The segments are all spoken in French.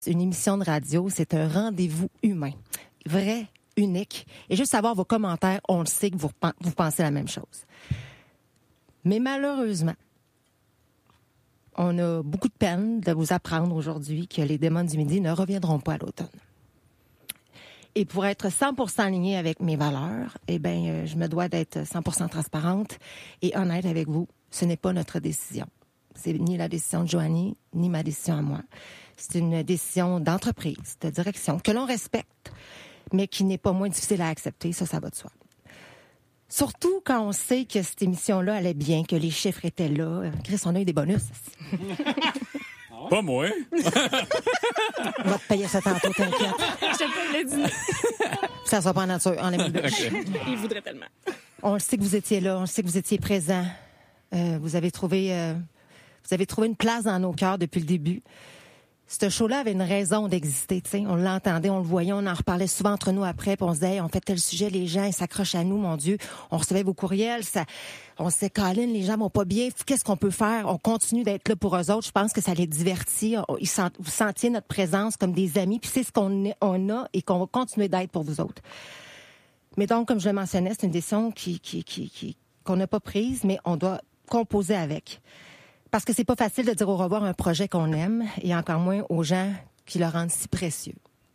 Une émission de radio, c'est un rendez-vous humain, vrai, unique. Et juste savoir vos commentaires, on le sait que vous pensez la même chose. Mais malheureusement, on a beaucoup de peine de vous apprendre aujourd'hui que les démons du midi ne reviendront pas à l'automne. Et pour être 100% alignée avec mes valeurs, je me dois d'être 100% transparente et honnête avec vous. Ce n'est pas notre décision. C'est ni la décision de Joanie, ni ma décision à moi. C'est une décision d'entreprise, de direction, que l'on respecte, mais qui n'est pas moins difficile à accepter. Ça va de soi. Surtout quand on sait que cette émission-là allait bien, que les chiffres étaient là. Chris, on a eu des bonus. Pas moi. On va te payer ça tantôt, t'inquiète. Je te l'ai dit. Ça sera pas en nature, en aime Okay. Il voudrait tellement. On le sait que vous étiez là, on le sait que vous étiez présent. Vous avez trouvé une place dans nos cœurs depuis le début. Ce show-là avait une raison d'exister, tu sais. On l'entendait, on le voyait, on en reparlait souvent entre nous après, puis on se disait, hey, on fait tel sujet, les gens, ils s'accrochent à nous, mon Dieu. On recevait vos courriels, on se disait, Colin, les gens vont pas bien, qu'est-ce qu'on peut faire? On continue d'être là pour eux autres. Je pense que ça les divertit. Vous sentiez notre présence comme des amis, puis c'est ce qu'on a et qu'on va continuer d'être pour vous autres. Mais donc, comme je le mentionnais, c'est une décision qu'on n'a pas prise, mais on doit composer avec. Parce que c'est pas facile de dire au revoir à un projet qu'on aime et encore moins aux gens qui le rendent si précieux.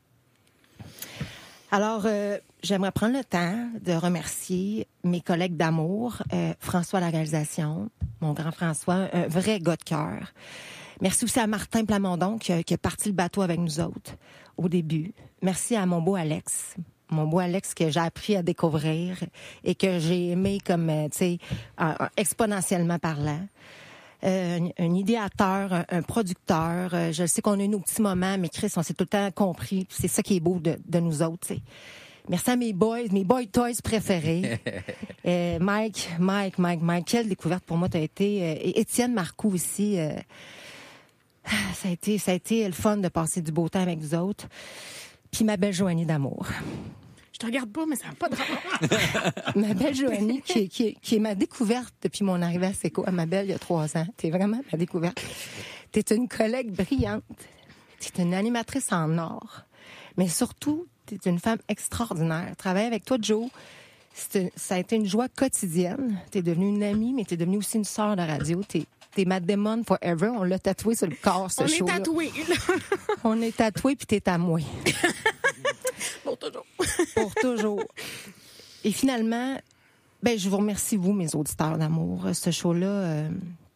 Alors, j'aimerais prendre le temps de remercier mes collègues d'amour, François à la réalisation, mon grand François, un vrai gars de cœur. Merci aussi à Martin Plamondon qui a parti le bateau avec nous autres au début. Merci à mon beau Alex. Mon beau Alex que j'ai appris à découvrir et que j'ai aimé comme, exponentiellement parlant. Un idéateur, un producteur. Je sais qu'on a eu nos petits moments, mais Chris, on s'est tout le temps compris. C'est ça qui est beau de nous autres, t'sais. Merci à mes boy toys préférés. Mike, quelle découverte pour moi t'as été. Et Étienne Marcoux aussi. Ça a été le fun de passer du beau temps avec vous autres. Puis ma belle Joanie d'amour. Je te regarde pas, mais ça n'a pas de rapport. Ma belle Joanie, qui est ma découverte depuis mon arrivée à Seco, à ma belle, il y a 3 ans. T'es vraiment ma découverte. T'es une collègue brillante. T'es une animatrice en or. Mais surtout, t'es une femme extraordinaire. Travailler avec toi, Joe, ça a été une joie quotidienne. T'es devenue une amie, mais t'es devenue aussi une sœur de radio. T'es ma démon forever. On l'a tatoué sur le corps, ce show-là. On est tatoués. On est tatoués, puis t'es à moi. Pour toujours. Pour toujours. Et finalement, je vous remercie, vous, mes auditeurs d'amour. Ce show-là,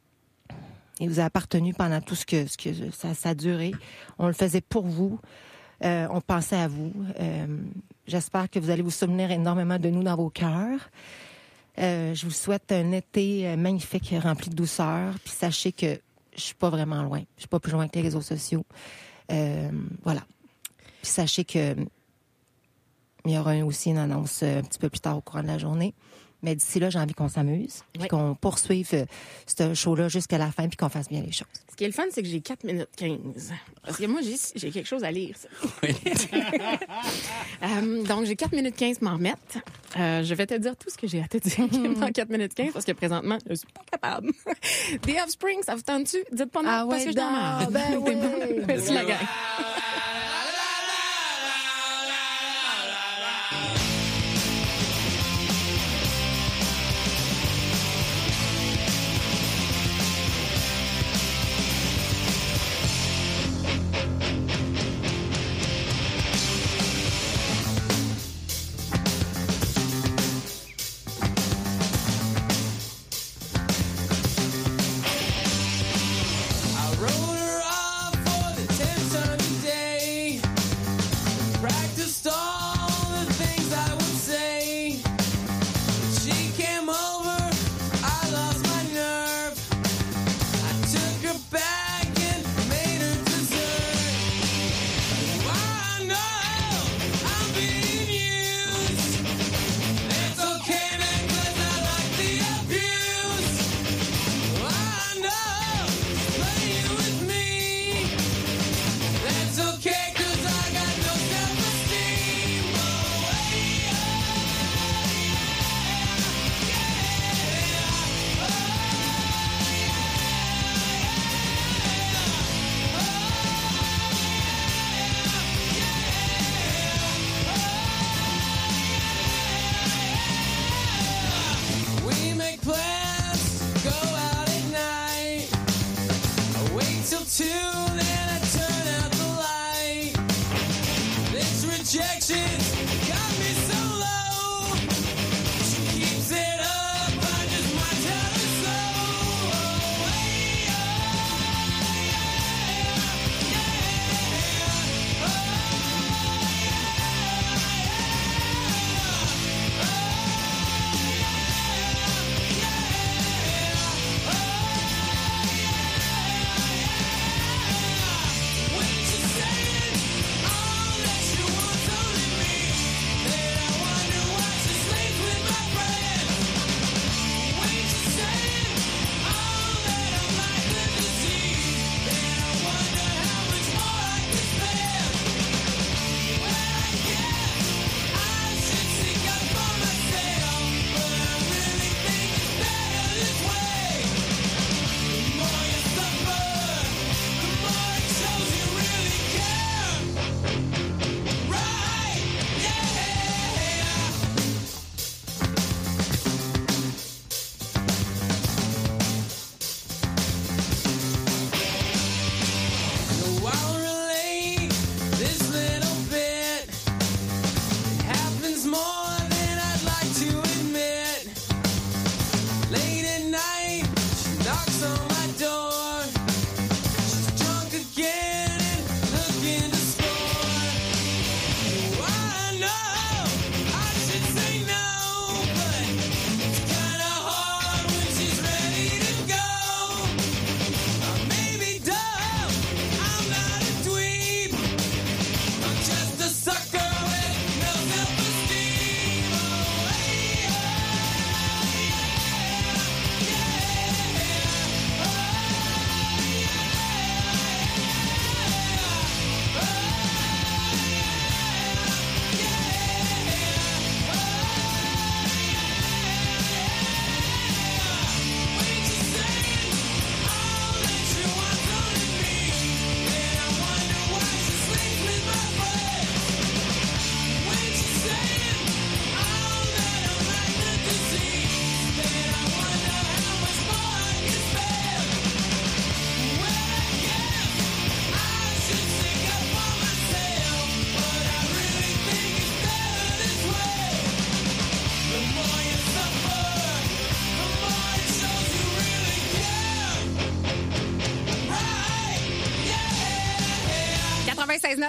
il vous a appartenu pendant tout ce que ça a duré. On le faisait pour vous. On pensait à vous. J'espère que vous allez vous souvenir énormément de nous dans vos cœurs. Je vous souhaite un été magnifique, rempli de douceur. Puis sachez que je suis pas vraiment loin. Je suis pas plus loin que les réseaux sociaux. Voilà. Puis sachez que il y aura aussi une annonce un petit peu plus tard au courant de la journée. Mais d'ici là, j'ai envie qu'on s'amuse, puis qu'on poursuive ce show-là jusqu'à la fin, puis qu'on fasse bien les choses. Ce qui est le fun, c'est que j'ai 4 minutes 15. Parce que moi, j'ai quelque chose à lire. Oui. Donc, j'ai 4 minutes 15 pour m'en remettre. Je vais te dire tout ce que j'ai à te dire dans 4 minutes 15, parce que présentement, je suis pas capable. The Offspring, ça vous tente-tu? Dites pas non, parce que je t'en marre. Ben oui. Merci la gang.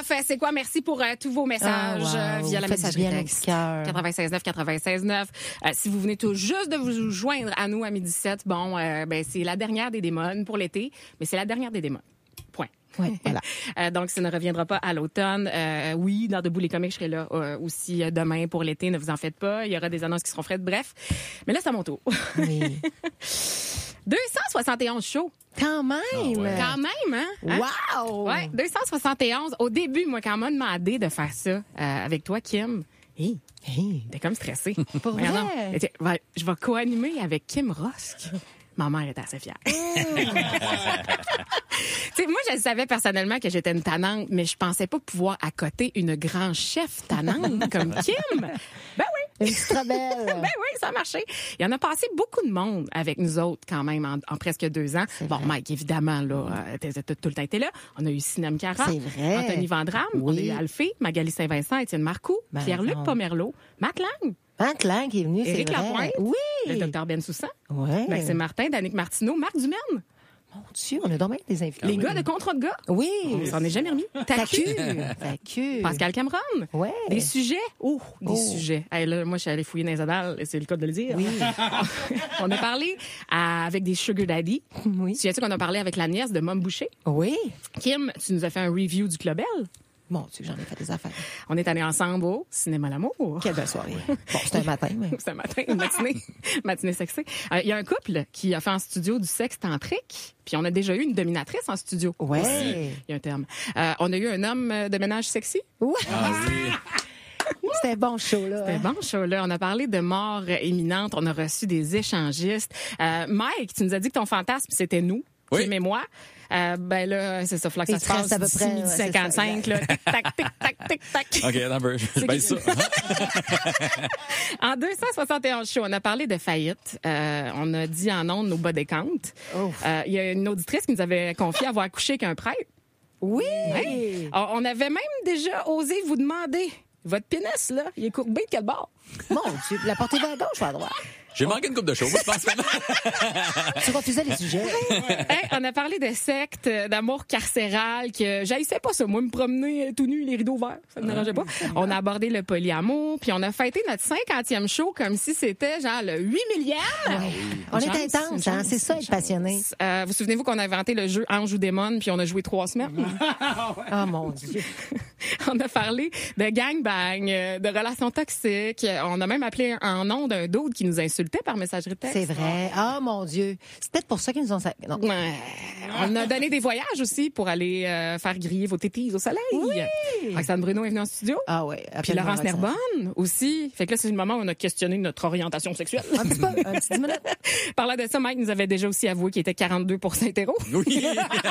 96.9, c'est quoi? Merci pour tous vos messages via la messagerie texte. 96.9. Si vous venez tout juste de vous joindre à nous à 12h17, bon, c'est la dernière des démons pour l'été, mais c'est la dernière des démons. Point. Oui, voilà. Donc, ça ne reviendra pas à l'automne. Oui, dans Debout les comiques, je serai là aussi demain pour l'été. Ne vous en faites pas. Il y aura des annonces qui seront faites. Bref. Mais là, c'est à mon tour. Oui. 271 shows. Quand même! Quand même, hein? Wow! Ouais, 271. Au début, moi, quand on m'a demandé de faire ça avec toi, Kim, t'es comme stressée. Pour vrai? Je vais co-animer avec Kim Rosk. Ma mère était assez fière. Tu sais, moi, je savais personnellement que j'étais une tannante, mais je pensais pas pouvoir accoter une grande chef tannante comme Kim. Ben oui. Une très belle. Ben oui, ça a marché. Il y en a passé beaucoup de monde avec nous autres quand même en presque 2 ans. Bon, Mike, évidemment, là, tout le temps été là. On a eu Sinem Cara, Anthony Vandram, on a eu Alphée, Magali Saint-Vincent, Étienne Marcoux, Pierre-Luc Pomerleau, Matt Lang. Matt Lang qui est venu, c'est vrai. Éric Lapointe. Oui. Le docteur Ben Soussan. Oui. Maxime Martin, Danick Martineau, Marc Dumaine. Mon Dieu, on a donc bien des invités. Les gars de Contrat de gars. Oui. On s'en est jamais remis. Tacu. Pascal Cameron. Ouais. Des sujets. Des sujets. Hey, là, moi, je suis allée fouiller dans les annales, et c'est le cas de le dire. Oui. On a parlé avec des sugar daddy. Oui. Tu sais qu'on a parlé avec la nièce de Mom Boucher. Oui. Kim, tu nous as fait un review du Club L. Mon Dieu, j'en ai fait des affaires. On est allés ensemble au Cinéma L'Amour. Quelle belle soirée. Bon, c'était un matin, mais... C'est un matin, une matinée. Matinée sexy. Il y a un couple qui a fait en studio du sexe tantrique. Puis on a déjà eu une dominatrice en studio. Ouais. Aussi. Il y a un terme. On a eu un homme de ménage sexy. Ouais. Ah oui. C'était un bon show, là. C'était bon show, là. On a parlé de mort imminente. On a reçu des échangistes. Mike, tu nous as dit que ton fantasme, c'était nous. Oui. Kim et moi. Ben là, c'est ça, faut que ça se passe à peu d'ici près, midi 55, là. Tic, tac, tic, tac, tic, tac. OK, attends, je baisse ça. En 271 shows, on a parlé de faillite. On a dit en ondes nos body count. Il y a une auditrice qui nous avait confié avoir couché avec un prêtre. Oui. Ouais. On avait même déjà osé vous demander, votre pénis, là, il est courbé de quel bord? Mon Dieu, la portez-vous à gauche ou à droite? J'ai manqué une coupe de show, je pense. Tu refusais les sujets. Hey, on a parlé de secte, d'amour carcéral, que j'haïssais pas ça. Moi, me promener tout nu, les rideaux ouverts, ça me dérangeait pas. On a abordé le polyamour, puis on a fêté notre 50e show comme si c'était genre le 8 millième. On est intense, hein? C'est ça, être passionné. Vous souvenez-vous qu'on a inventé le jeu Ange ou Démon, puis on a joué 3 semaines? Oh mon Dieu. On a parlé de gangbang, de relations toxiques. On a même appelé un nom d'un dude qui nous insultait par messagerie texte. C'est vrai. Oh mon Dieu. C'est peut-être pour ça qu'ils nous ont... Non. On a donné des voyages aussi pour aller faire griller vos tétis au soleil. Oui. Roxane Bruno est venue en studio. Ah oui. Puis Laurence Nerbonne aussi. Fait que là, c'est le moment où on a questionné notre orientation sexuelle. Un petit peu, un petit 10 minutes. Parlant de ça, Mike nous avait déjà aussi avoué qu'il était 42% hétéro. Oui.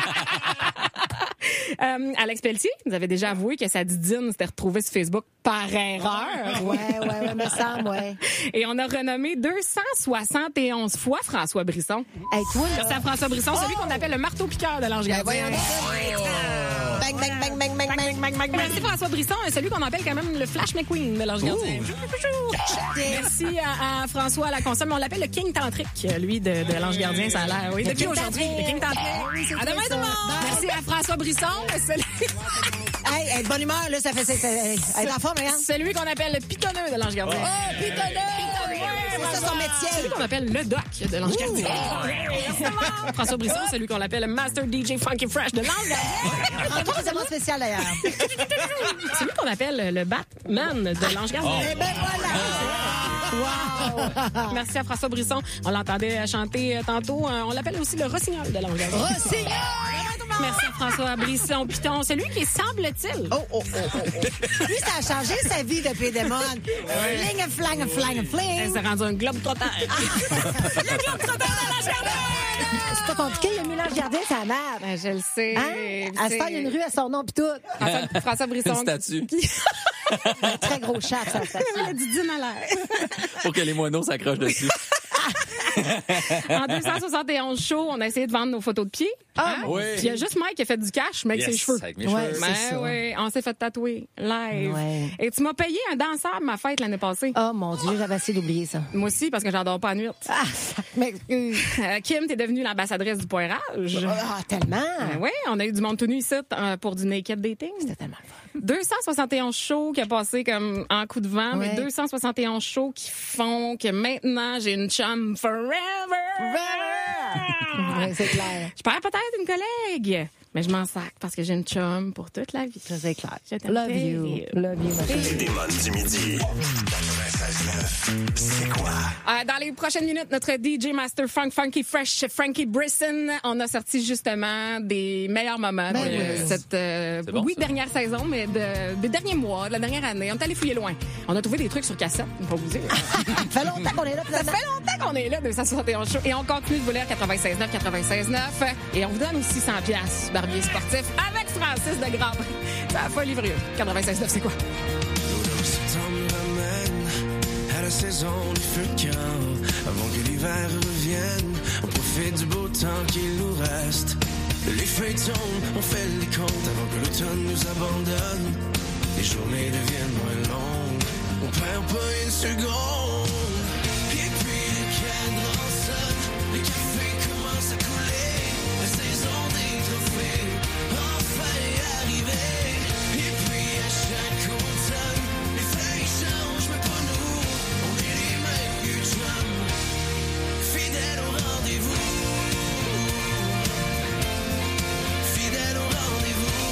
Alex Pelletier nous avait déjà avoué que sa didine s'était retrouvée sur Facebook par erreur. Ouais, me semble, ouais. Et on a renommé 271 fois François Brisson. Hey, toi, là... Merci à François Brisson, celui qu'on appelle le marteau-piqueur de l'Ange Gardien. Bang, bang, bang, bang, bang, bang, bang, bang. Merci François Brisson, celui qu'on appelle quand même le Flash McQueen de l'Ange Gardien. Merci à François à la console, mais on l'appelle le King Tantrique, lui, de l'Ange Gardien, ça a l'air. Oui, depuis aujourd'hui, le King Tantrique. À demain tout le monde! Merci à François Brisson, Hey, bonne humeur, là, ça fait... Être en forme, regarde. celui qu'on appelle le pitonneux de l'Ange Gardien. Oh, pitonneux! C'est ça son métier. Celui qu'on appelle le doc de l'Ange Gardien. François Brisson, celui qu'on appelle le Master DJ Funky Fresh de l'Ange Gardien. Encore un événement spécial, d'ailleurs. Celui qu'on appelle le Batman de l'Ange Gardien. Eh ben voilà! Wow! Merci à François Brisson. On l'entendait chanter tantôt. On l'appelle aussi le Rossignol de l'Ange Gardien. Rossignol! Merci à François Brisson Piton. C'est lui qui semble-t-il. Oh. Lui, ça a changé sa vie depuis des modes. Fling. Elle s'est rendue un globe trotteur. Le globe trotteur de l'Ange Gardien! C'est pas compliqué, il a mis l'Ange Gardien, ça marche. Ben, je le sais. Hein? À ce temps, il y a une rue à son nom pis tout. François Brisson. Une statue. Un très gros chat, ça. La didine à l'air. Pour que les moineaux s'accrochent dessus. En 271 shows, on a essayé de vendre nos photos de pieds. oui. Puis il y a juste Mike qui a fait du cash, mais avec ses cheveux. Avec mes Ouais, cheveux. c'est ça. Oui, on s'est fait tatouer live. Ouais. Et tu m'as payé un danseur à ma fête l'année passée. Oh mon Dieu, j'avais essayé d'oublier ça. Moi aussi, parce que j'adore pas la nuit. Ah, ça m'excuse. Kim, t'es devenue l'ambassadrice du poirage. Ah, tellement. Oui, on a eu du monde tout nu ici pour du naked dating. C'était tellement le fun. 271 shows qui a passé comme en coup de vent, Ouais. mais 271 shows qui font que maintenant j'ai une chum forever. Ouais, c'est clair. Je perds peut-être une collègue, mais je m'en sac parce que j'ai une chum pour toute la vie. Ça, c'est clair. Je t'aime Love you. terrible. Love you, ma chérie. Les démons du midi. 96.9. C'est quoi? Dans les prochaines minutes, notre DJ Master Funky Fresh, Frankie Brisson, on a sorti justement des meilleurs moments Ben de oui. cette bon, ça. dernière saison, mais des derniers mois, de la dernière année. On est allé fouiller loin. On a trouvé des trucs sur cassette, on va vous dire. Ça fait longtemps qu'on est là. Ça fait longtemps qu'on est là, 271 shows. Et on continue de vous lire 96.9, 96.9. Et on vous donne aussi 100 piastres, Barbier sportif, avec Francis de Grand Prix. Ça a folie furieuse. 96.9, c'est quoi? Septembre nous ramène à la saison du feu de camp. Avant que l'hiver revienne, on profite du beau temps qu'il nous reste. Les feuilles tombent, on fait les comptes avant que l'automne nous abandonne. Les journées deviennent moins longues, on perd pas une seconde. Et puis le cadran sonne, les cafés commencent à couler. La saison des trophées enfin est arrivée. Et puis à chaque automne, les feuilles changent, mais pas nous. On est les mêmes que chum, fidèles au rendez-vous. Fidèles au rendez-vous.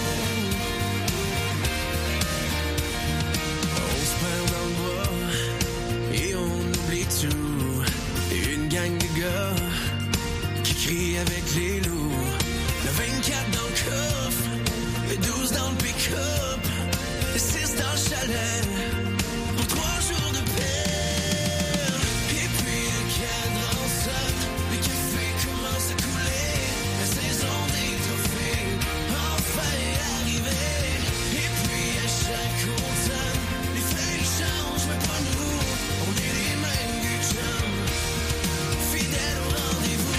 On se perd dans le bois et on oublie tout. Et une gang de gars qui crient avec les loups. Le 24 dans le coffre, le 12 dans le pick-up, le 6 dans le chalet, pour 3 jours de paix. Et puis le cadran sonne, les cafés commencent à couler. La saison des trophées enfin est arrivée. Et puis à chaque automne, les feuilles changent, mais pas nous. On est les mêmes que chum, fidèles au rendez-vous.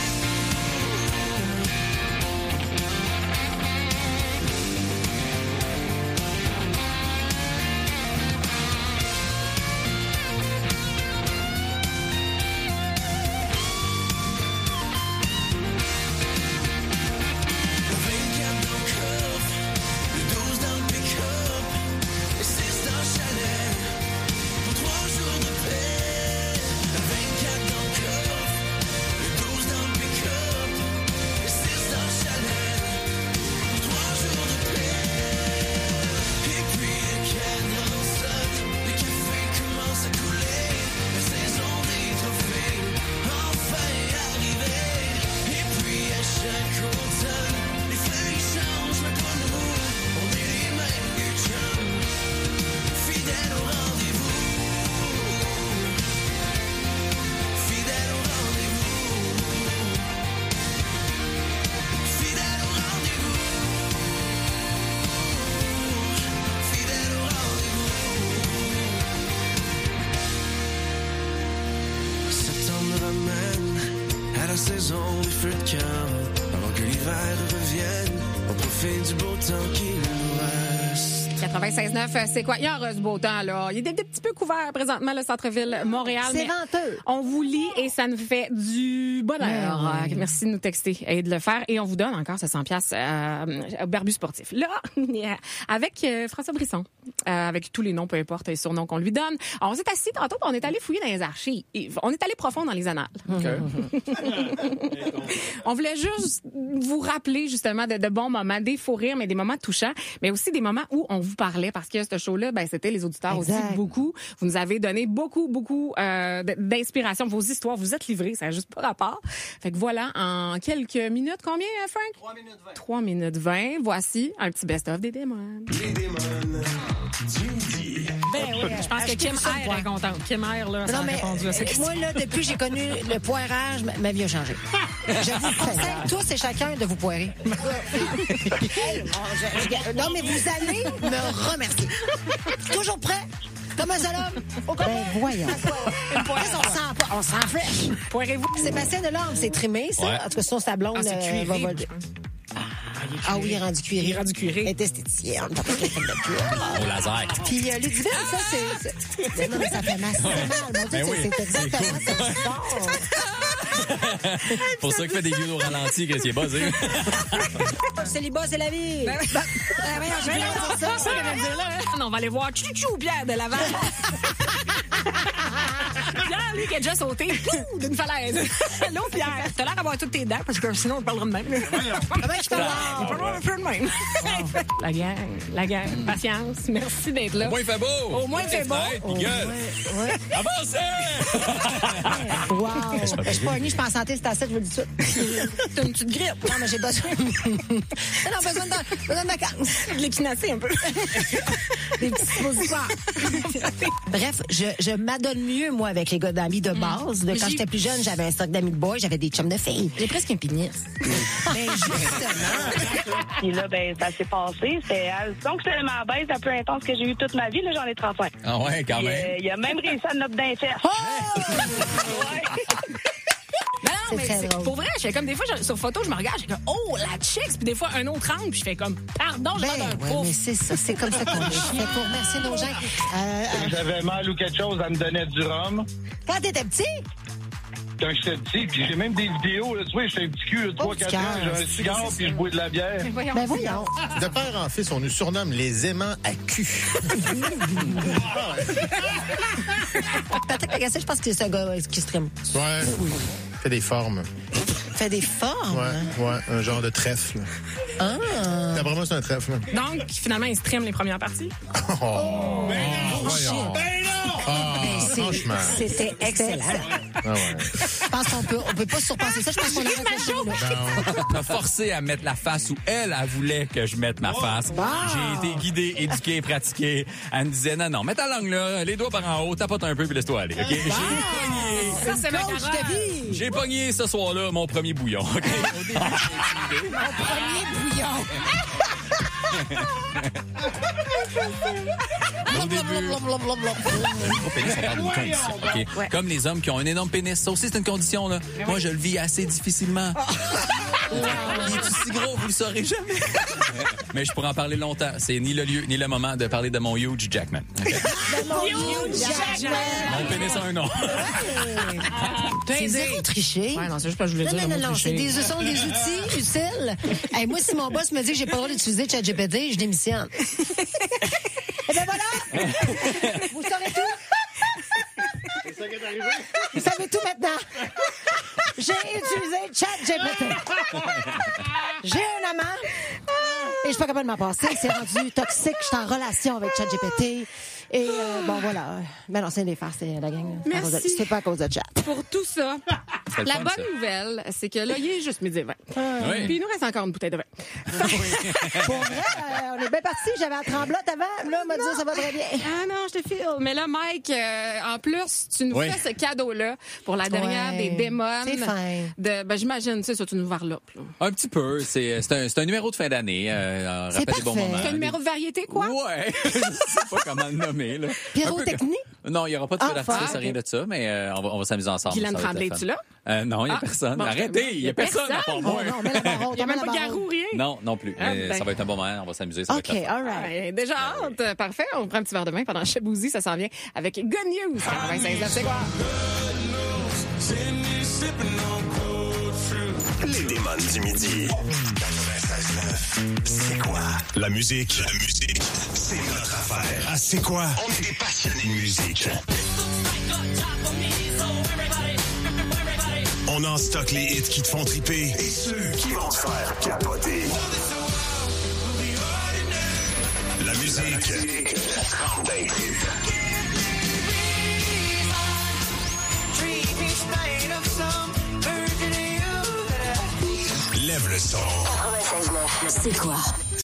Le 24 dans le coffre, le 12 dans le pick-up, le 6 dans le chalet, pour 3 jours de paix. Le 24 dans le coffre, le 12 dans le pick-up, le 6 dans le chalet, pour 3 jours de paix. Et puis le cadran sonne, les cafés commencent à couler. La saison des trophées enfin est arrivée. Et puis à chaque automne, les feuilles changent, mais pas nous. On est les mêmes que chum, fidèles au rendez-vous. Fidèles au rendez-vous. Fidèles au rendez-vous. Fidèles au rendez-vous. Septembre nous ramène à la saison des feux de camp. Avant que l'hiver revienne, on profite du beau temps qu'il nous reste. 96.9, c'est quoi? Il y a un beau temps, là. Il est des petits peu couvert présentement, le centre-ville Montréal. C'est mais venteux. On vous lit et ça nous fait du bonheur. Ouais. Merci de nous texter et de le faire. Et on vous donne encore ce 100 piastres au Barbu Sportif. Là, avec François Brisson, avec tous les noms, peu importe, les surnoms qu'on lui donne. Alors, on s'est assis tantôt, puis on est allé fouiller dans les archives. On est allé profond dans les annales. On voulait juste vous rappeler justement de bons moments, des faux rires, mais des moments touchants, mais aussi des moments où on vous parlait, parce que ce show-là, ben, c'était les auditeurs Exact. aussi beaucoup. Vous nous avez donné beaucoup d'inspiration, vos histoires, vous êtes livrés, ça n'a juste pas rapport. Fait que voilà, en quelques minutes, combien, Frank? 3 minutes 20. 3 minutes 20, voici un petit best-of des démons. Les démons du midi. Ben oui, je pense que Kim R est contente. Kim R, là, ça a répondu à cette question. moi, là, depuis que j'ai connu le poirage, ma vie a changé. Je vous conseille tous et chacun de vous poirer. Non, mais vous allez me remercier. Toujours prêt? Comme un seul homme. Ben, voyons. On s'en flèche. Poirez-vous. Sébastien Delorme, c'est trimé, ça? Ouais. En tout cas, sinon, sa blonde c'est cuiré, va voler. je pense. Ah oui, il est rendu cuiré. Il est rendu cuiré. Elle est esthéticienne. T'as pas qu'elle fait de la cuir. Au laser. Puis Ludivine, ça, c'est... Non, mais ça fait mal. Mon Dieu, Ben oui, c'est exactement c'est ça qui sort. Pour ça qu'il fait des vidéos au ralenti, qu'est-ce qui est buzzé. Célibat, c'est la vie. Ben, voyons, j'ai bien dit ça. Ça, qu'elle vient de dire là. On va aller voir Chouchou Pierre de Laval. Pierre, lui, qui a déjà sauté d'une falaise. L'autre, Pierre, t'as l'air d'avoir toutes tes dents, parce que sinon, on parlera de même. Comment je parle? On parlera un peu de même. La gang, patience. Merci d'être là. Au moins, il fait beau. Au moins, il fait beau. Puis gueule. Ouais. Avancez! Wow. Je suis pas unie, je suis en santé, c'est à ça, je vous le dis tout. T'as une petite grippe. Non, mais j'ai besoin. Non, besoin de vacances. De l'équinacée un peu. Des petits suppositoires. Bref, je m'adonne mieux, moi, avec les gars d'amis de base. Quand j'étais plus jeune, j'avais un stock d'amis de boys, j'avais des chums de filles. J'ai presque un pénis. Ben, justement. Puis là, ben, ça s'est passé. Donc, c'était ma baisse la plus intense que j'ai eue toute ma vie. Là, j'en ai 35. Ah ouais, quand même. Il a même réussi à noter d'un fesses. Non, mais très drôle. pour vrai, je fais comme des fois, sur photo, je me regarde, je fais comme, oh, la chicks, puis des fois, un autre angle, puis je fais comme, pardon, je Ben, donne un ouais, pouf. mais c'est ça, c'est comme ça qu'on est. Fait pour remercier nos gens. J'avais mal ou quelque chose, elle me donnait du rhum. Quand t'étais petit, Quand j'étais petit, puis j'ai même des vidéos, là, tu vois, j'étais un petit cul, 3-4 ans, j'ai un cigare, puis je bois de la bière. Voyons. ben voyons. De père en fils, on nous surnomme les aimants à cul. Patrick Lagacé, je pense que c'est un gars qui stream. Ouais. Fait des formes. Fait des formes. Ouais, un genre de trèfle. Ah. D'après moi, c'est un trèfle. Donc, finalement, ils streament les premières parties. Oh! Voyons. Franchement. C'était excellent. Ah ouais. Je pense qu'on peut pas surpasser ça. Je pense qu'on a réfléchi, là. m'a forcé à mettre la face où elle voulait que je mette ma face. J'ai été guidé, éduqué, pratiqué. Elle me disait, non, mets ta langue là, les doigts par en haut, tapote un peu puis laisse-toi aller. OK? Ça, c'est ma Coach de vie. J'ai pogné ce soir-là mon premier bouillon. OK? Mon premier bouillon. Au début, gros pénis, on parle d'une condition. OK? Ouais. Comme les hommes qui ont un énorme pénis. Ça aussi, c'est une condition. Là. Moi, je le vis assez difficilement. Il est aussi gros, vous le saurez jamais. Mais je pourrais en parler longtemps. C'est ni le lieu, ni le moment de parler de mon huge Jackman. Okay? Mon Jackman. Mon pénis a un nom. C'est zéro tricher. Ouais, non, c'est juste parce que je voulais dire. Non, ce sont des outils utiles. Hey, moi, si mon boss me dit que j'ai pas le droit d'utiliser ChatGPT, je démissionne. Et ben voilà! Vous saurez tout? C'est ça qui est arrivé? Vous savez tout maintenant. J'ai utilisé ChatGPT. J'ai un amant et je suis pas capable de m'en passer. C'est rendu toxique. Je suis en relation avec ChatGPT. Et bon, voilà. Mais non, c'est des farces, c'est la gang. Merci. C'est pas à cause de chat. Pour tout ça. C'est le La fun, bonne ça. nouvelle, c'est que là, il est juste midi 20. Oui. Puis il nous reste encore une bouteille de vin. Pour vrai, on est bien partis. J'avais la tremblote avant. Là, on m'a dit ça va très bien. Ah non, je te file. Mais là, Mike, en plus, tu nous Oui. fais ce cadeau-là pour la dernière Ouais. des démons. C'est fin. J'imagine, tu sais, tu nous varlopes. Là. Un petit peu. C'est un numéro de fin d'année. Rappelle des bons parfait. moments. C'est un numéro de variété, quoi? Ouais. Je sais pas comment le nommer. Là. Pyrotechnie? Non, il n'y aura pas de feu Ah, d'artifice, fuck. rien de ça, mais on va s'amuser ensemble. Guylaine Ça va être Tremblay, le fun. es-tu là? Non, il n'y a Ah, personne. bon, Arrêtez, il n'y a personne à part Oh moi. non, mets la barre haute. Il n'y a mets même la pas barre Garou, haute. rien? Non plus. Ah, Mais ben. ça va être un bon moment, on va s'amuser. Ça va OK, être le fun. all right. Ouais, déjà hâte. Parfait. On prend un petit verre de vin pendant Chabouzi. Ça s'en vient avec Good News. 96.9, c'est quoi? Les démons du midi. 96.9. C'est quoi? La musique, c'est notre affaire. Ah, c'est quoi? On est des passionnés de musique. On en stocke les hits qui te font triper et ceux qui vont te faire capoter. La musique, trempe d'un trip. Lève le son. C'est quoi?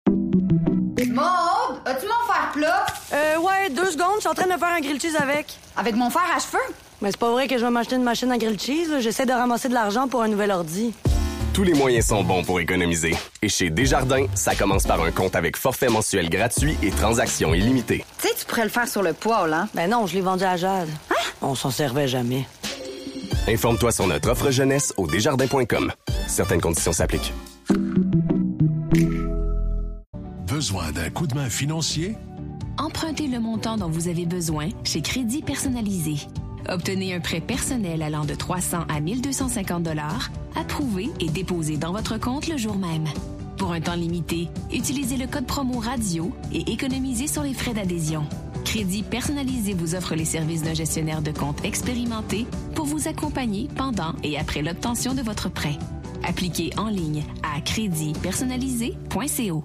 Maud, as-tu mon fer plat? Ouais, 2 secondes, je suis en train de faire un grilled cheese avec. Avec mon fer à cheveux? Mais c'est pas vrai que je vais m'acheter une machine à grilled cheese, là. J'essaie de ramasser de l'argent pour un nouvel ordi. Tous les moyens sont bons pour économiser. Et chez Desjardins, ça commence par un compte avec forfait mensuel gratuit et transactions illimitées. Tu sais, tu pourrais le faire sur le poêle, hein? Ben non, je l'ai vendu à Jade. Hein? On s'en servait jamais. Informe-toi sur notre offre jeunesse au desjardins.com. Certaines conditions s'appliquent. Besoin d'un coup de main financier? Empruntez le montant dont vous avez besoin chez Crédit Personnalisé. Obtenez un prêt personnel allant de 300 à 1250 $, approuvé et déposé dans votre compte le jour même. Pour un temps limité, utilisez le code promo RADIO et économisez sur les frais d'adhésion. Crédit Personnalisé vous offre les services d'un gestionnaire de compte expérimenté pour vous accompagner pendant et après l'obtention de votre prêt. Appliquez en ligne à créditpersonnalisé.co.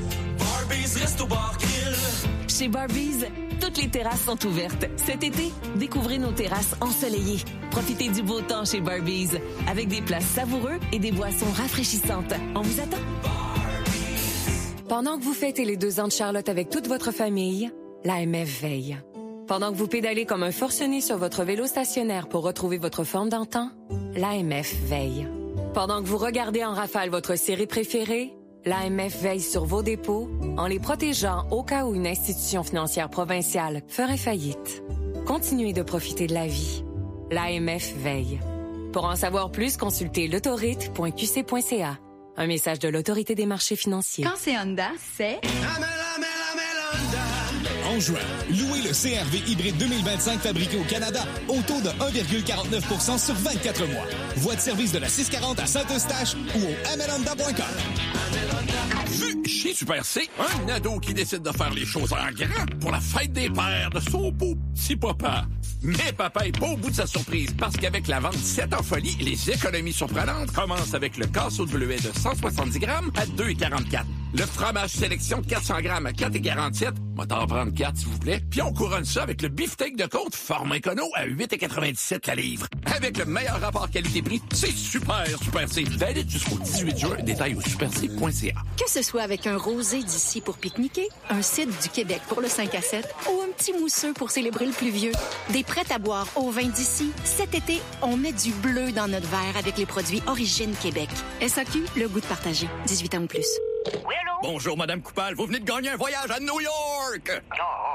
Chez Barbies, toutes les terrasses sont ouvertes. Cet été, découvrez nos terrasses ensoleillées. Profitez du beau temps chez Barbies, avec des plats savoureux et des boissons rafraîchissantes. On vous attend. Pendant que vous fêtez les 2 ans de Charlotte avec toute votre famille, l'AMF veille. Pendant que vous pédalez comme un forcené sur votre vélo stationnaire pour retrouver votre forme d'antan, l'AMF veille. Pendant que vous regardez en rafale votre série préférée, l'AMF veille sur vos dépôts en les protégeant au cas où une institution financière provinciale ferait faillite. Continuez de profiter de la vie. L'AMF veille. Pour en savoir plus, consultez l'autorite.qc.ca. Un message de l'Autorité des marchés financiers. Quand c'est Honda, c'est... En juin, louez le CR-V hybride 2025 fabriqué au Canada au taux de 1,49% sur 24 mois. Voie de service de la 640 à Saint-Eustache ou au amelhonda.com. Vu chez Super C, un ado qui décide de faire les choses en grand pour la fête des pères de son beau petit papa. Mais papa est pas au bout de sa surprise parce qu'avec la vente 7 en folie, les économies surprenantes commencent avec le casseau de bleuet de 170 grammes à 2,44. Le fromage sélection de 400 grammes à 4,47. Moi, t'en prendre 4, s'il vous plaît. Puis on couronne ça avec le beefsteak de côte format écono à 8,97 la livre. Avec le meilleur rapport qualité-prix, c'est super C. Valide jusqu'au 18 juin. Détail au superc.ca. Que ce soit avec un rosé d'ici pour pique-niquer, un cidre du Québec pour le 5 à 7 ou un petit mousseux pour célébrer le pluvieux, des prêts à boire au vin d'ici, cet été, on met du bleu dans notre verre avec les produits Origine Québec. SAQ, le goût de partager. 18 ans ou plus. Oui, allô? Bonjour, Madame Coupal. Vous venez de gagner un voyage à New York!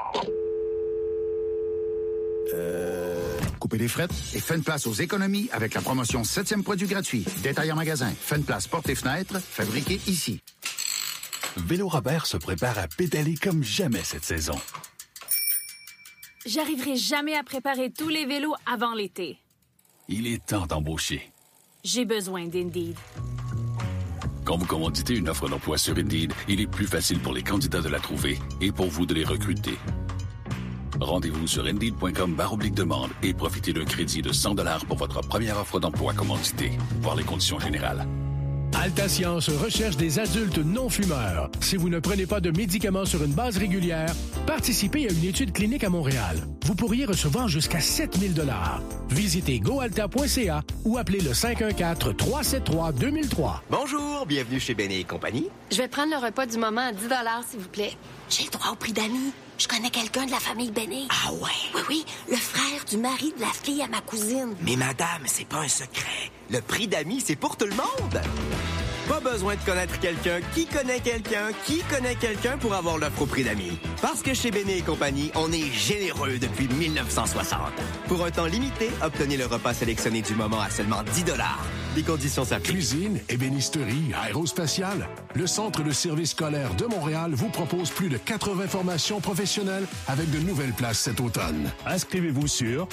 Coupez les frettes et faites une place aux économies avec la promotion 7e produit gratuit. Détail en magasin. Faites une place portes et fenêtres, fabriqué ici. Vélo Robert se prépare à pédaler comme jamais cette saison. J'arriverai jamais à préparer tous les vélos avant l'été. Il est temps d'embaucher. J'ai besoin d'Indeed. Quand vous commanditez une offre d'emploi sur Indeed, il est plus facile pour les candidats de la trouver et pour vous de les recruter. Rendez-vous sur Indeed.com/demande et profitez d'un crédit de 100 $ pour votre première offre d'emploi commanditée. Voir les conditions générales. Altascience recherche des adultes non-fumeurs. Si vous ne prenez pas de médicaments sur une base régulière, participez à une étude clinique à Montréal. Vous pourriez recevoir jusqu'à 7 000 $. Visitez goalta.ca ou appelez le 514-373-2003. Bonjour, bienvenue chez Benny et compagnie. Je vais prendre le repas du moment à 10 $, s'il vous plaît. J'ai le droit au prix d'amis. Je connais quelqu'un de la famille Benny. Ah ouais? Oui, le frère du mari de la fille à ma cousine. Mais madame, c'est pas un secret. Le prix d'amis, c'est pour tout le monde. Pas besoin de connaître quelqu'un qui connaît quelqu'un qui connaît quelqu'un pour avoir l'offre au prix d'amis. Parce que chez Benny et compagnie, on est généreux depuis 1960. Pour un temps limité, obtenez le repas sélectionné du moment à seulement 10 $. Les conditions s'appliquent. Cuisine, ébénisterie, aérospatiale. Le Centre de service scolaire de Montréal vous propose plus de 80 formations professionnelles avec de nouvelles places cet automne. Inscrivez-vous sur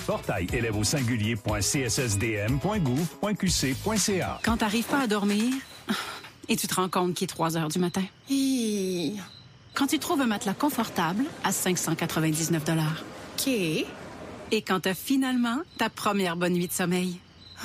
portail-élèves-au-singulier.cssdm.gouv.qc.ca. Quand t'arrives pas à dormir et tu te rends compte qu'il est 3 heures du matin. Quand tu trouves un matelas confortable à 599 $. OK. Et quand t'as finalement ta première bonne nuit de sommeil.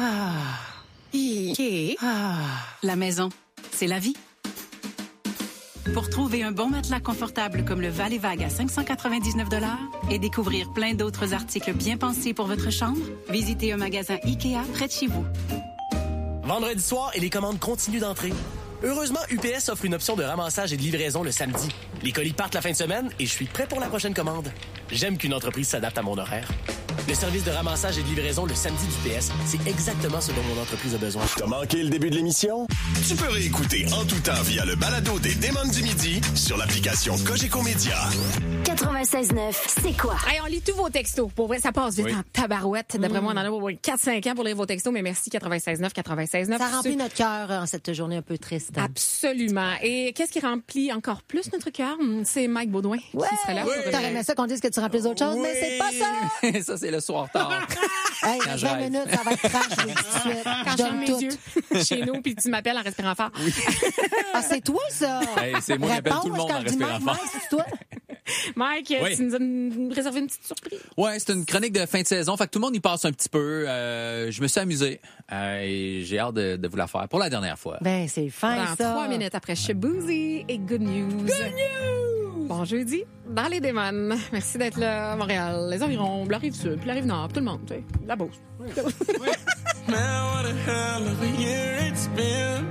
OK. La maison, c'est la vie. Pour trouver un bon matelas confortable comme le Val et Vague à 599 $ et découvrir plein d'autres articles bien pensés pour votre chambre, visitez un magasin IKEA près de chez vous. Vendredi soir et les commandes continuent d'entrer. Heureusement, UPS offre une option de ramassage et de livraison le samedi. Les colis partent la fin de semaine et je suis prêt pour la prochaine commande. J'aime qu'une entreprise s'adapte à mon horaire. Le service de ramassage et de livraison le samedi d'UPS, c'est exactement ce dont mon entreprise a besoin. T'as manqué le début de l'émission? Tu peux réécouter en tout temps via le balado des Démons du Midi sur l'application Cogeco Média. 96.9, c'est quoi? Hey, on lit tous vos textos. Pour vrai, ça passe vite en tabarouette. D'après moi, on en a pour 4-5 ans pour lire vos textos, mais merci 96.9, 96.9. Ça remplit notre cœur en cette journée un peu triste. Absolument. Et qu'est-ce qui remplit encore plus notre cœur? C'est Mike Baudouin qui serait là. T'aurais aimé ça qu'on dise que tu remplis d'autres choses, mais c'est pas ça! Ça, c'est le soir tard. Hey, 20 minutes, ça va être trash, je le dis tout de suite. Quand je ferme mes yeux chez nous, puis tu m'appelles en respirant fort. Oui. Ah, c'est toi, ça? Hey, c'est moi qui appelle tout le monde en respirant fort. C'est toi? Mike, tu nous as réservé une petite surprise. Ouais, c'est une chronique de fin de saison. Fait que tout le monde y passe un petit peu. Je me suis amusé et j'ai hâte de vous la faire pour la dernière fois. Ben, c'est fin, dans ça. 3 minutes après chez Boozy et Good News. Good News! Bon jeudi, dans les Démons. Merci d'être là, Montréal, les environs, la Rive-Sud, puis la Rive-Nord, tout le monde, tu sais, la Beauce. Man, what a hell of a year it's been.